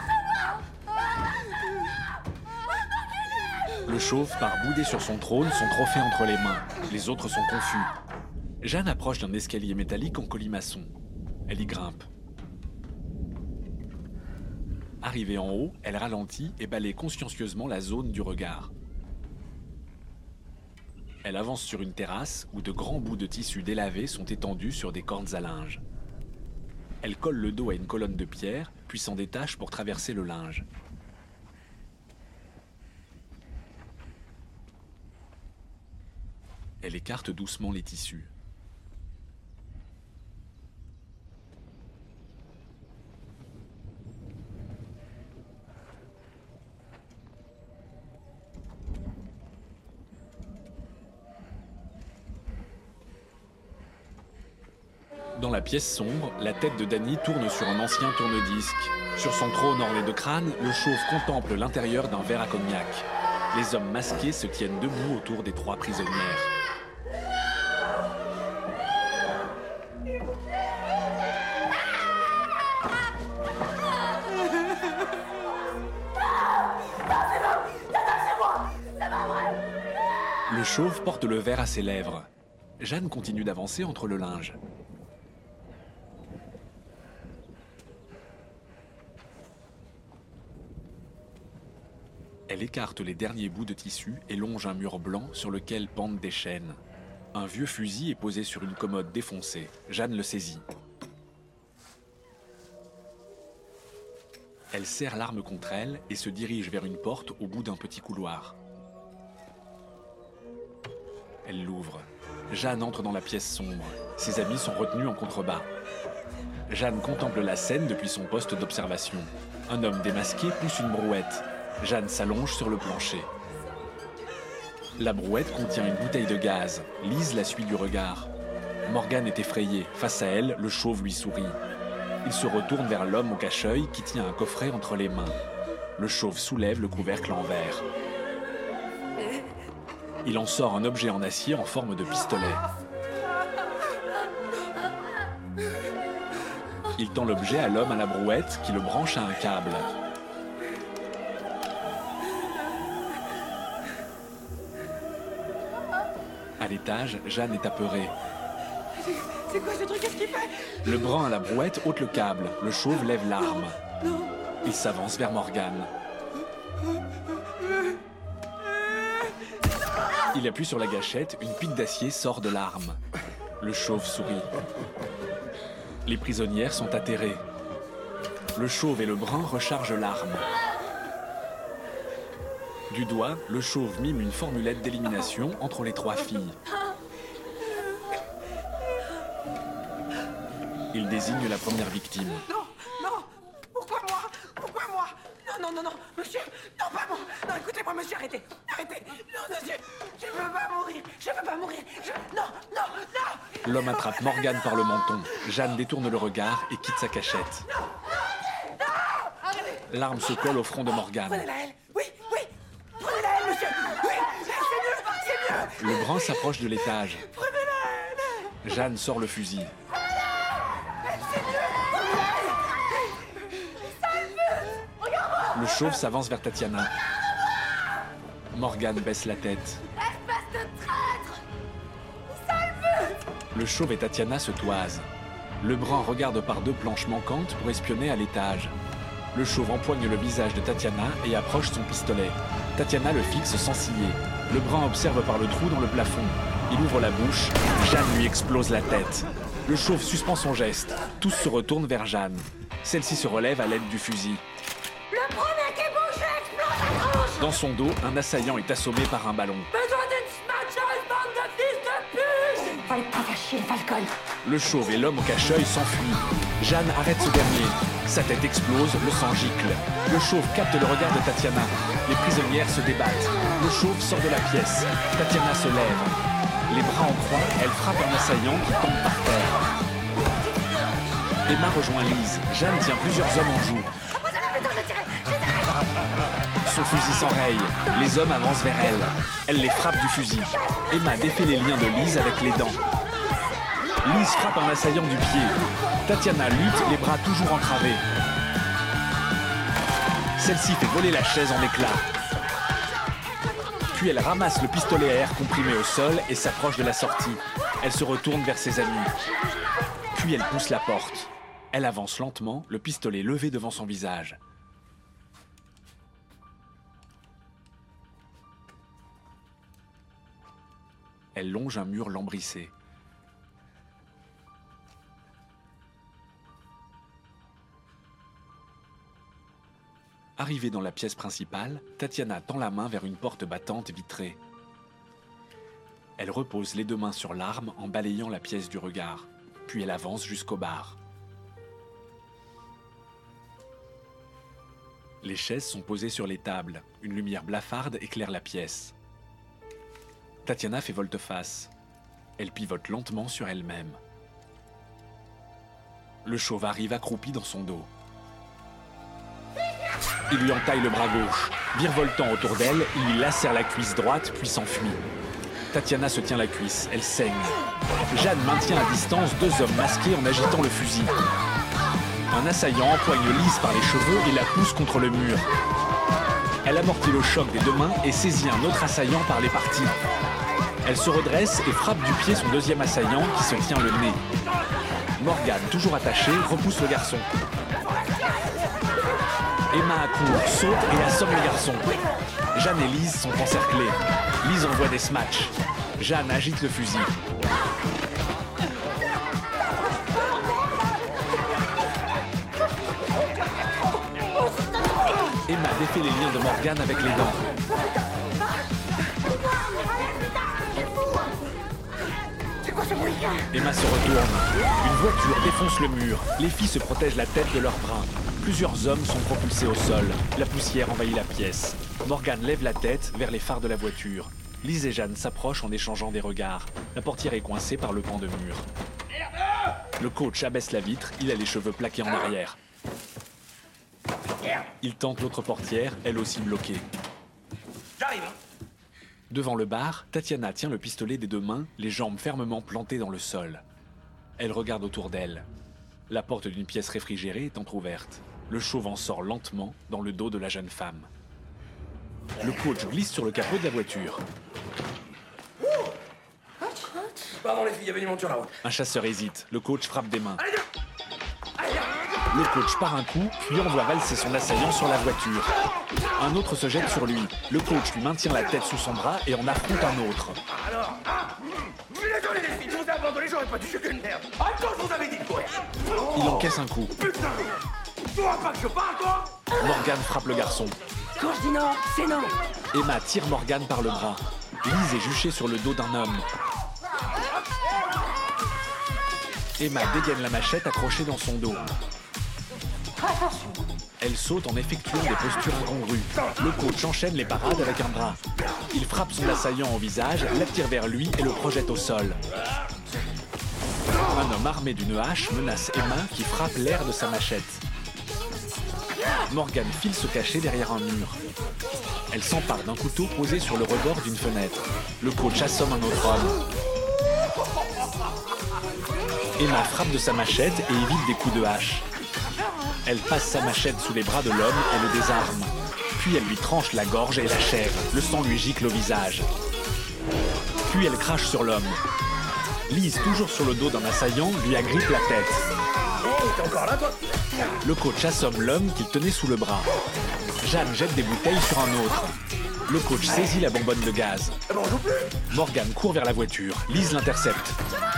Le chauve part bouder sur son trône, son trophée entre les mains. Les autres sont confus. Jeanne approche d'un escalier métallique en colimaçon. Elle y grimpe. Arrivée en haut, elle ralentit et balaie consciencieusement la zone du regard. Elle avance sur une terrasse où de grands bouts de tissu délavé sont étendus sur des cordes à linge. Elle colle le dos à une colonne de pierre, puis s'en détache pour traverser le linge. Elle écarte doucement les tissus. Dans la pièce sombre, la tête de Danny tourne sur un ancien tourne-disque. Sur son trône orné de crâne, le chauve contemple l'intérieur d'un verre à cognac. Les hommes masqués se tiennent debout autour des trois prisonnières. Le chauve porte le verre à ses lèvres. Jeanne continue d'avancer entre le linge. Elle écarte les derniers bouts de tissu et longe un mur blanc sur lequel pendent des chaînes. Un vieux fusil est posé sur une commode défoncée. Jeanne le saisit. Elle serre l'arme contre elle et se dirige vers une porte au bout d'un petit couloir. Elle l'ouvre. Jeanne entre dans la pièce sombre. Ses amis sont retenus en contrebas. Jeanne contemple la scène depuis son poste d'observation. Un homme démasqué pousse une brouette. Jeanne s'allonge sur le plancher. La brouette contient une bouteille de gaz. Lise la suit du regard. Morgane est effrayée. Face à elle, le chauve lui sourit. Il se retourne vers l'homme au cache-œil qui tient un coffret entre les mains. Le chauve soulève le couvercle en verre. Il en sort un objet en acier en forme de pistolet. Il tend l'objet à l'homme à la brouette qui le branche à un câble. À l'étage, Jeanne est apeurée. C'est quoi ce truc? Qu'est-ce qu'il fait? Le brun à la brouette ôte le câble. Le chauve lève l'arme. Il s'avance vers Morgane. Il appuie sur la gâchette, une pique d'acier sort de l'arme. Le chauve sourit. Les prisonnières sont atterrées. Le chauve et le brun rechargent l'arme. Du doigt, le chauve mime une formulette d'élimination entre les trois filles. Il désigne la première victime. Non, non. Pourquoi moi? Pourquoi moi? Non, non, non, non, monsieur. Non, pas moi. Non, écoutez-moi, monsieur, arrêtez. Arrêtez. Non, monsieur. Je veux pas mourir. Je veux pas mourir. Je... Non, non, non. L'homme attrape Morgane par le menton. Jeanne détourne le regard et quitte sa cachette. L'arme se colle au front de Morgane. Prenez-la, elle. Oui, oui. Prenez-la, elle, monsieur. Oui, c'est mieux, c'est mieux. Le brun s'approche de l'étage. Prenez-la, elle. Jeanne sort le fusil. Le chauve s'avance vers Tatiana. Morgane baisse la tête. Espèce de traître! Sale pute! Le chauve et Tatiana se toisent. Le brun regarde par deux planches manquantes pour espionner à l'étage. Le chauve empoigne le visage de Tatiana et approche son pistolet. Tatiana le fixe sans ciller. Le brun observe par le trou dans le plafond. Il ouvre la bouche. Jeanne lui explose la tête. Le chauve suspend son geste. Tous se retournent vers Jeanne. Celle-ci se relève à l'aide du fusil. Le premier qui bouge, je explose la tronche! Dans son dos, un assaillant est assommé par un ballon. Besoin d'une smatcheuse, bande de fils de pute! Fallait pas faire chier, Falcon. Le chauve et l'homme au cache-œil s'enfuient. Jeanne arrête ce dernier. Sa tête explose, le sang gicle. Le chauve capte le regard de Tatiana. Les prisonnières se débattent. Le chauve sort de la pièce. Tatiana se lève. Les bras en croix, elle frappe un assaillant qui tombe par terre. Emma rejoint Lise. Jeanne tient plusieurs hommes en joue. Son fusil s'enraye. Les hommes avancent vers elle. Elle les frappe du fusil. Emma défait les liens de Lise avec les dents. Lise frappe un assaillant du pied. Tatiana lutte, les bras toujours entravés. Celle-ci fait voler la chaise en éclats. Puis elle ramasse le pistolet à air comprimé au sol et s'approche de la sortie. Elle se retourne vers ses amis. Puis elle pousse la porte. Elle avance lentement, le pistolet levé devant son visage. Elle longe un mur lambrissé. Arrivée dans la pièce principale, Tatiana tend la main vers une porte battante vitrée. Elle repose les deux mains sur l'arme en balayant la pièce du regard, puis elle avance jusqu'au bar. Les chaises sont posées sur les tables. Une lumière blafarde éclaire la pièce. Tatiana fait volte-face. Elle pivote lentement sur elle-même. Le chauve arrive accroupi dans son dos. Il lui entaille le bras gauche. Virevoltant autour d'elle, il lui lacère la cuisse droite, puis s'enfuit. Tatiana se tient la cuisse, elle saigne. Jeanne maintient à distance deux hommes masqués en agitant le fusil. Un assaillant empoigne Lise par les cheveux et la pousse contre le mur. Elle amortit le choc des deux mains et saisit un autre assaillant par les parties. Elle se redresse et frappe du pied son deuxième assaillant qui se tient le nez. Morgane, toujours attachée, repousse le garçon. Emma accourt, saute et assomme le garçon. Jeanne et Lise sont encerclées. Lise envoie des smatchs. Jeanne agite le fusil. Emma défait les liens de Morgane avec les dents. Emma se retourne. Une voiture défonce le mur. Les filles se protègent la tête de leurs bras. Plusieurs hommes sont propulsés au sol. La poussière envahit la pièce. Morgane lève la tête vers les phares de la voiture. Lise et Jeanne s'approchent en échangeant des regards. La portière est coincée par le pan de mur. Le coach abaisse la vitre. Il a les cheveux plaqués en arrière. Il tente l'autre portière, elle aussi bloquée. J'arrive. Devant le bar, Tatiana tient le pistolet des deux mains, les jambes fermement plantées dans le sol. Elle regarde autour d'elle. La porte d'une pièce réfrigérée est entr'ouverte. Le chauve en sort lentement dans le dos de la jeune femme. Le coach glisse sur le capot de la voiture. Pardon les filles, il y avait du monde sur la route. Un chasseur hésite. Le coach frappe des mains. Le coach part un coup, puis envoie valser son assaillant sur la voiture. Un autre se jette sur lui. Le coach lui maintient la tête sous son bras et en affronte un autre. Alors, ah Je suis désolé les filles, je vous ai abandonné, j'aurais pas dû chier qu'une merde. En même temps, je vous avais dit de courir. Il encaisse un coup. Putain, tu vois pas que je parle, toi? Morgane frappe le garçon. Quand je dis non, c'est non. Emma tire Morgane par le bras. Lise est juchée sur le dos d'un homme. Emma dégaine la machette accrochée dans son dos. Elle saute en effectuant des postures incongrues. Le coach enchaîne les parades avec un bras. Il frappe son assaillant au visage, l'attire vers lui et le projette au sol. Un homme armé d'une hache menace Emma qui frappe l'air de sa machette. Morgane file se cacher derrière un mur. Elle s'empare d'un couteau posé sur le rebord d'une fenêtre. Le coach assomme un autre homme. Emma frappe de sa machette et évite des coups de hache. Elle passe sa machette sous les bras de l'homme et le désarme. Puis elle lui tranche la gorge et l'achève. Le sang lui gicle au visage. Puis elle crache sur l'homme. Lise, toujours sur le dos d'un assaillant, lui agrippe la tête. Hey, t'es encore là, toi? Le coach assomme l'homme qu'il tenait sous le bras. Jeanne jette des bouteilles sur un autre. Le coach saisit la bonbonne de gaz. Morgane court vers la voiture. Lise l'intercepte.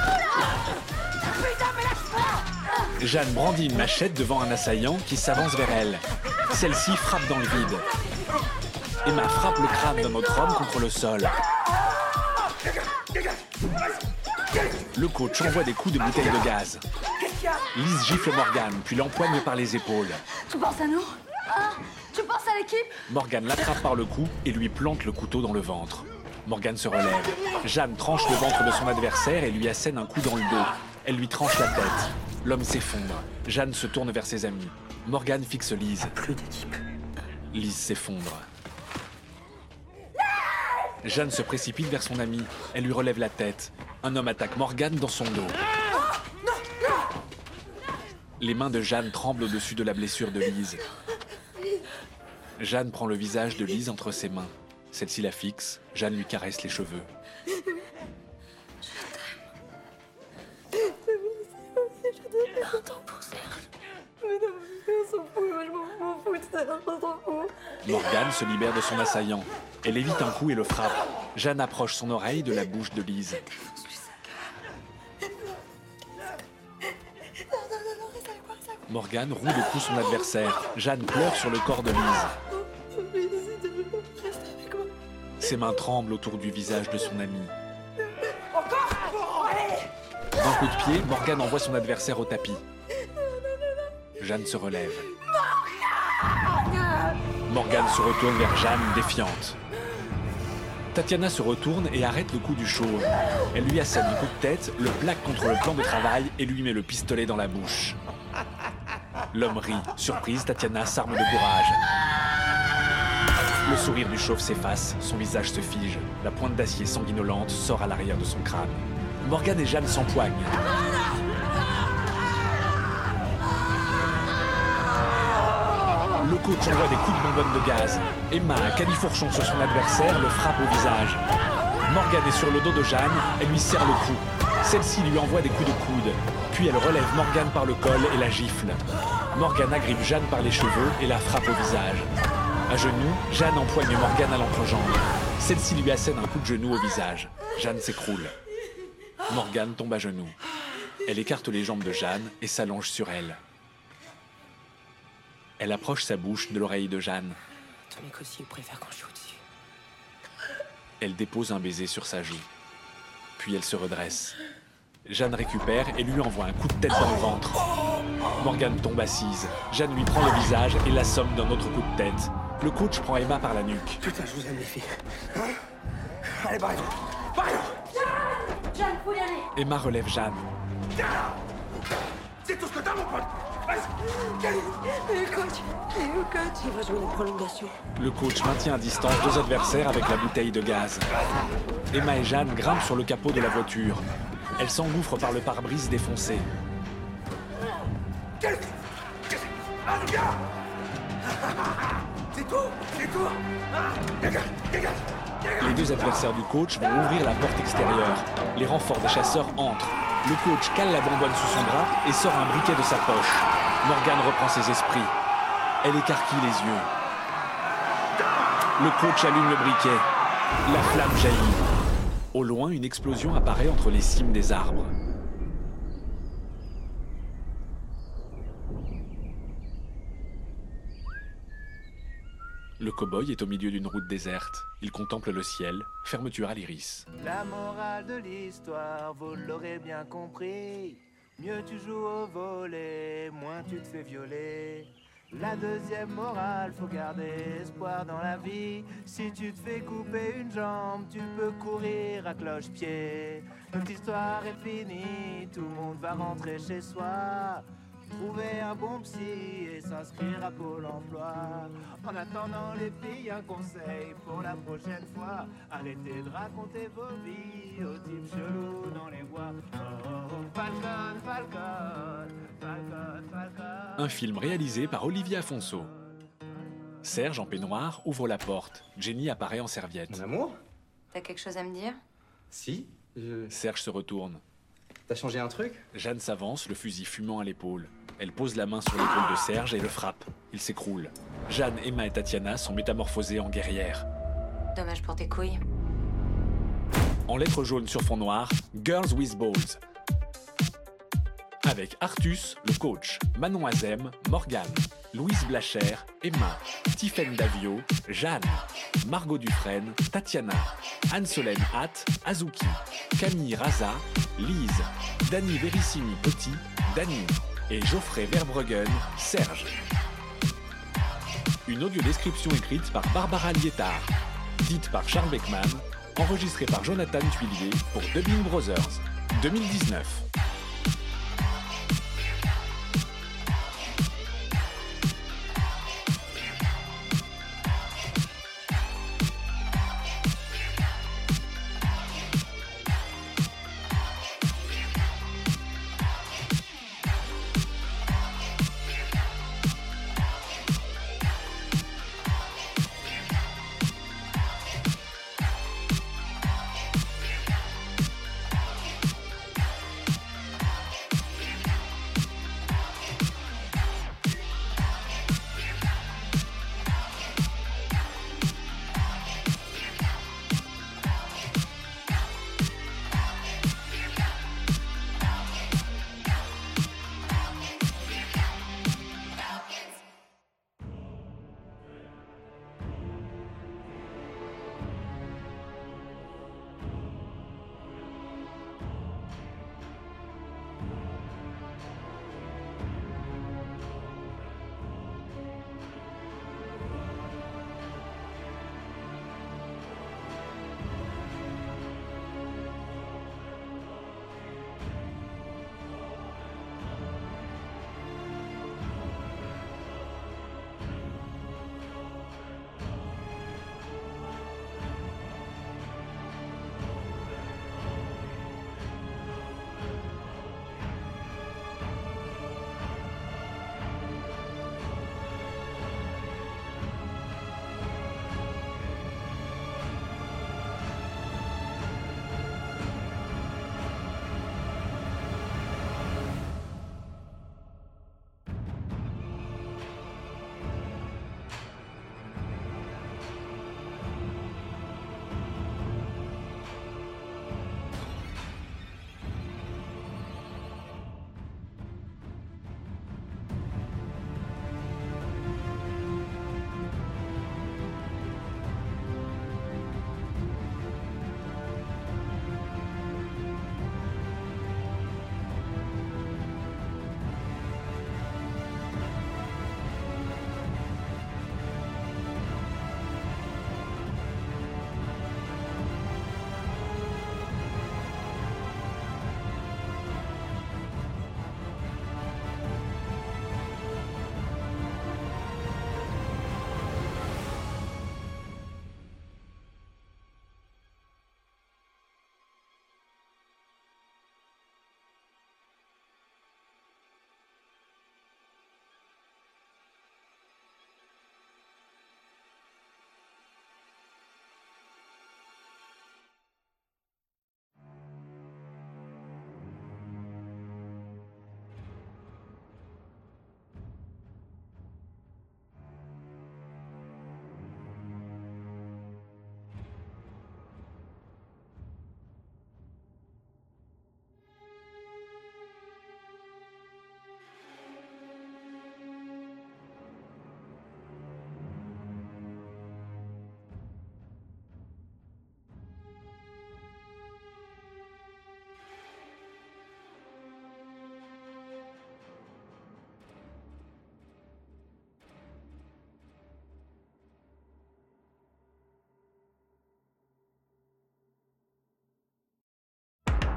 Jeanne brandit une machette devant un assaillant qui s'avance vers elle. Celle-ci frappe dans le vide. Emma frappe le crâne d'un autre homme contre le sol. Le coach envoie des coups de bouteille de gaz. Lise gifle Morgane, puis l'empoigne par les épaules. Tu penses à nous? Hein? Tu penses à l'équipe? Morgane l'attrape par le cou et lui plante le couteau dans le ventre. Morgane se relève. Jeanne tranche le ventre de son adversaire et lui assène un coup dans le dos. Elle lui tranche la tête. L'homme s'effondre. Jeanne se tourne vers ses amis. Morgane fixe Lise. Plus d'équipe. Lise s'effondre. Jeanne se précipite vers son ami. Elle lui relève la tête. Un homme attaque Morgane dans son dos. Les mains de Jeanne tremblent au-dessus de la blessure de Lise. Jeanne prend le visage de Lise entre ses mains. Celle-ci la fixe. Jeanne lui caresse les cheveux. Morgane se libère de son assaillant. Elle évite un coup et le frappe. Jeanne approche son oreille de la bouche de Lise. Morgane roule de coups son adversaire. Jeanne pleure sur le corps de Lise. Ses mains tremblent autour du visage de son amie. D'un coup de pied, Morgane envoie son adversaire au tapis. Jeanne se relève. Morgane se retourne vers Jeanne, défiante. Tatiana se retourne et arrête le coup du chauve. Elle lui assène un coup de tête, le plaque contre le plan de travail et lui met le pistolet dans la bouche. L'homme rit. Surprise, Tatiana s'arme de courage. Le sourire du chauve s'efface, son visage se fige. La pointe d'acier sanguinolente sort à l'arrière de son crâne. Morgane et Jeanne s'empoignent. Le coach envoie des coups de bonbonne de gaz. Emma, un califourchon sur son adversaire, le frappe au visage. Morgane est sur le dos de Jeanne, elle lui serre le cou. Celle-ci lui envoie des coups de coude. Puis elle relève Morgane par le col et la gifle. Morgane agrippe Jeanne par les cheveux et la frappe au visage. À genoux, Jeanne empoigne Morgane à l'entrejambe. Celle-ci lui assène un coup de genou au visage. Jeanne s'écroule. Morgane tombe à genoux. Elle écarte les jambes de Jeanne et s'allonge sur elle. Elle approche sa bouche de l'oreille de Jeanne. Ton mec aussi, il préfère quand je suis au-dessus. Elle dépose un baiser sur sa joue. Puis elle se redresse. Jeanne récupère et lui envoie un coup de tête dans le ventre. Morgane tombe assise. Jeanne lui prend le visage et l'assomme d'un autre coup de tête. Le coach prend Emma par la nuque. Putain, je vous aime les filles. Hein? Allez, barrez-vous. Barrez-vous. Jeanne, faut y aller. Emma relève Jeanne. C'est tout ce que t'as, mon pote. Vas-y. Le coach, le coach, il va jouer une prolongation. Le coach maintient à distance deux adversaires avec la bouteille de gaz. Emma et Jeanne grimpent sur le capot de la voiture. Elles s'engouffrent par le pare-brise défoncé. Quel... Ah, le gars. C'est tout. C'est tout. Ah, dégage, dégage, dégage. Les deux adversaires du coach vont ouvrir la porte extérieure. Les renforts des chasseurs entrent. Le coach cale la bonbonne sous son bras et sort un briquet de sa poche. Morgane reprend ses esprits. Elle écarquille les yeux. Le coach allume le briquet. La flamme jaillit. Au loin, une explosion apparaît entre les cimes des arbres. Le cow-boy est au milieu d'une route déserte. Il contemple le ciel, fermeture à l'iris. La morale de l'histoire, vous l'aurez bien compris. Mieux tu joues au volet, moins tu te fais violer. La deuxième morale, faut garder espoir dans la vie. Si tu te fais couper une jambe, tu peux courir à cloche-pied. Notre histoire est finie, tout le monde va rentrer chez soi. Trouver un bon psy et s'inscrire à Pôle emploi. En attendant les filles, un conseil pour la prochaine fois. Arrêtez de raconter vos vies aux types chelous dans les bois. Oh, oh, oh, Falcon, Falcon, Falcon, Falcon. Un film réalisé par Olivier Afonso. Serge, en peignoir, ouvre la porte. Jenny apparaît en serviette. Mon amour? T'as quelque chose à me dire? Si, je... Serge se retourne. T'as changé un truc? Jeanne s'avance, le fusil fumant à l'épaule. Elle pose la main sur l'épaule de Serge et le frappe. Il s'écroule. Jeanne, Emma et Tatiana sont métamorphosées en guerrières. Dommage pour tes couilles. En lettres jaunes sur fond noir, Girls with Balls. Avec Artus, le coach, Manon Azem, Morgane, Louise Blacher, Emma, Tiffaine Davio, Jeanne, Margot Dufresne, Tatiana, Anne-Solène Hatt, Azuki, Camille Raza, Lise, Dany Verissimi Petit, Dany et Geoffrey Verbruggen, Serge. Une audiodescription écrite par Barbara Lietard, dite par Charles Beckman, enregistrée par Jonathan Tuillier pour Dubbing Brothers, deux mille dix-neuf.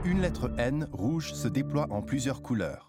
Une lettre N rouge se déploie en plusieurs couleurs.